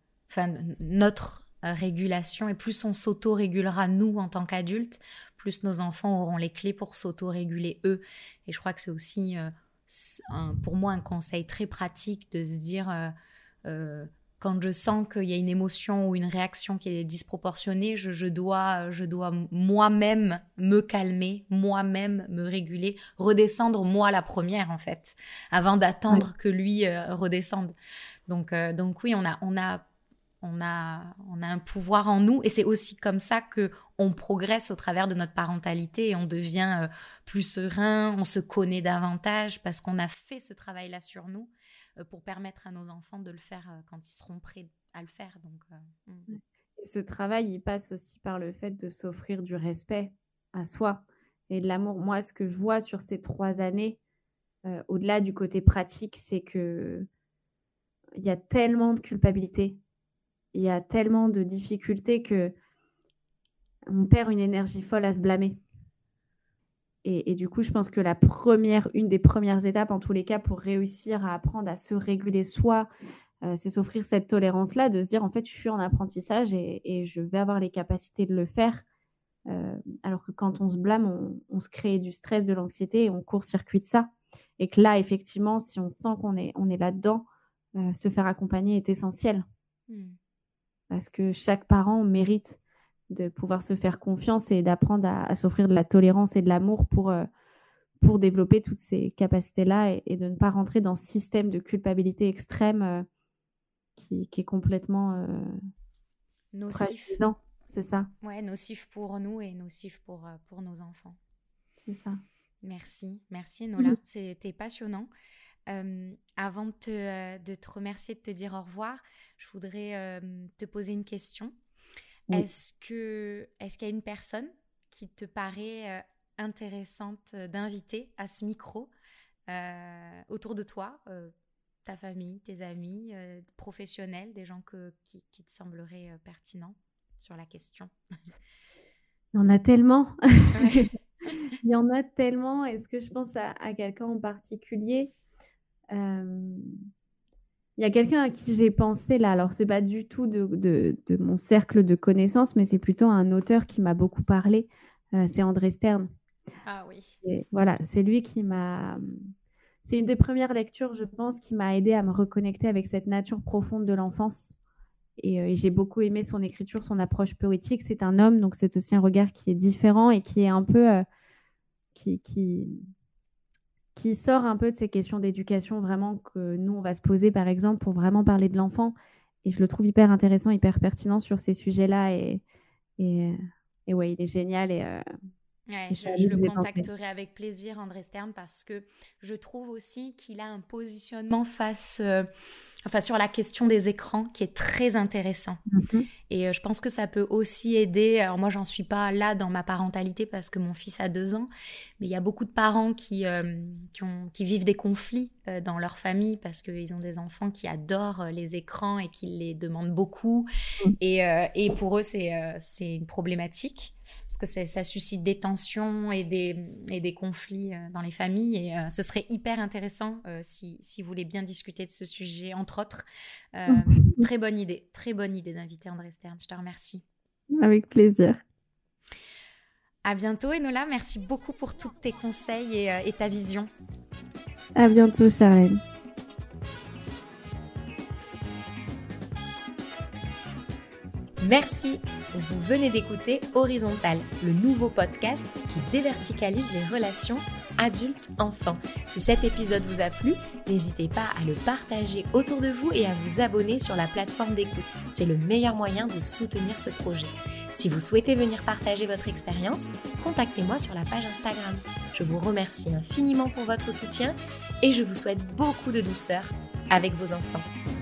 Notre régulation. Et plus on s'auto-régulera, nous, en tant qu'adultes, plus nos enfants auront les clés pour s'auto-réguler, eux. Et je crois que c'est aussi pour moi un conseil très pratique de se dire quand je sens qu'il y a une émotion ou une réaction qui est disproportionnée, je dois moi-même me calmer, moi-même me réguler, redescendre moi la première en fait, avant d'attendre que lui redescende. Donc oui, on a un pouvoir en nous et c'est aussi comme ça qu'on progresse au travers de notre parentalité et on devient plus serein, on se connaît davantage parce qu'on a fait ce travail-là sur nous pour permettre à nos enfants de le faire quand ils seront prêts à le faire.
Et ce travail, il passe aussi par le fait de s'offrir du respect à soi et de l'amour. Moi, ce que je vois sur ces 3 années, au-delà du côté pratique, c'est qu'il y a tellement de culpabilité. Il y a tellement de difficultés qu'on perd une énergie folle à se blâmer. Et du coup, je pense que une des premières étapes, en tous les cas, pour réussir à apprendre à se réguler soi, c'est s'offrir cette tolérance-là, de se dire, en fait, je suis en apprentissage et je vais avoir les capacités de le faire. Alors que quand on se blâme, on se crée du stress, de l'anxiété et on court-circuite ça. Et que là, effectivement, si on sent qu'on est là-dedans, se faire accompagner est essentiel. Parce que chaque parent mérite de pouvoir se faire confiance et d'apprendre à s'offrir de la tolérance et de l'amour pour développer toutes ces capacités-là et de ne pas rentrer dans ce système de culpabilité extrême qui est complètement
nocif.
Non, c'est ça.
Ouais, nocif pour nous et nocif pour nos enfants.
C'est ça.
Merci Enola, c'était passionnant. Avant de te remercier, de te dire au revoir, je voudrais te poser une question. Oui. Est-ce qu'il y a une personne qui te paraît intéressante d'inviter à ce micro autour de toi, ta famille, tes amis, professionnels, des gens qui te sembleraient pertinents sur la question?
Il y en a tellement.
Ouais.
Il y en a tellement. Est-ce que je pense à quelqu'un en particulier? Il y a quelqu'un à qui j'ai pensé là, alors c'est pas du tout de mon cercle de connaissances, mais c'est plutôt un auteur qui m'a beaucoup parlé, c'est André Stern.
Ah oui.
Et voilà, c'est lui c'est une des premières lectures, je pense, qui m'a aidée à me reconnecter avec cette nature profonde de l'enfance. Et j'ai beaucoup aimé son écriture, son approche poétique. C'est un homme, donc c'est aussi un regard qui est différent et qui est un peu... qui sort un peu de ces questions d'éducation vraiment que nous, on va se poser, par exemple, pour vraiment parler de l'enfant. Et je le trouve hyper intéressant, hyper pertinent sur ces sujets-là. Et ouais, il est génial.
Ouais, je le contacterai avec plaisir, André Stern, parce que je trouve aussi qu'il a un positionnement sur la question des écrans qui est très intéressant. Et je pense que ça peut aussi aider. Alors moi, j'en suis pas là dans ma parentalité parce que mon fils a 2 ans, mais il y a beaucoup de parents qui vivent des conflits dans leur famille parce qu'ils ont des enfants qui adorent les écrans et qui les demandent beaucoup. Et pour eux, c'est une problématique parce que ça suscite des tensions et des conflits dans les familles. Et ce serait hyper intéressant si vous voulez bien discuter de ce sujet, entre autres. Très bonne idée d'inviter André Stern. Je te remercie.
Avec plaisir.
À bientôt, Enola. Merci beaucoup pour tous tes conseils et ta vision.
À bientôt, Charlène.
Merci. Vous venez d'écouter Horizontal, le nouveau podcast qui déverticalise les relations adultes-enfants. Si cet épisode vous a plu, n'hésitez pas à le partager autour de vous et à vous abonner sur la plateforme d'écoute. C'est le meilleur moyen de soutenir ce projet. Si vous souhaitez venir partager votre expérience, contactez-moi sur la page Instagram. Je vous remercie infiniment pour votre soutien et je vous souhaite beaucoup de douceur avec vos enfants.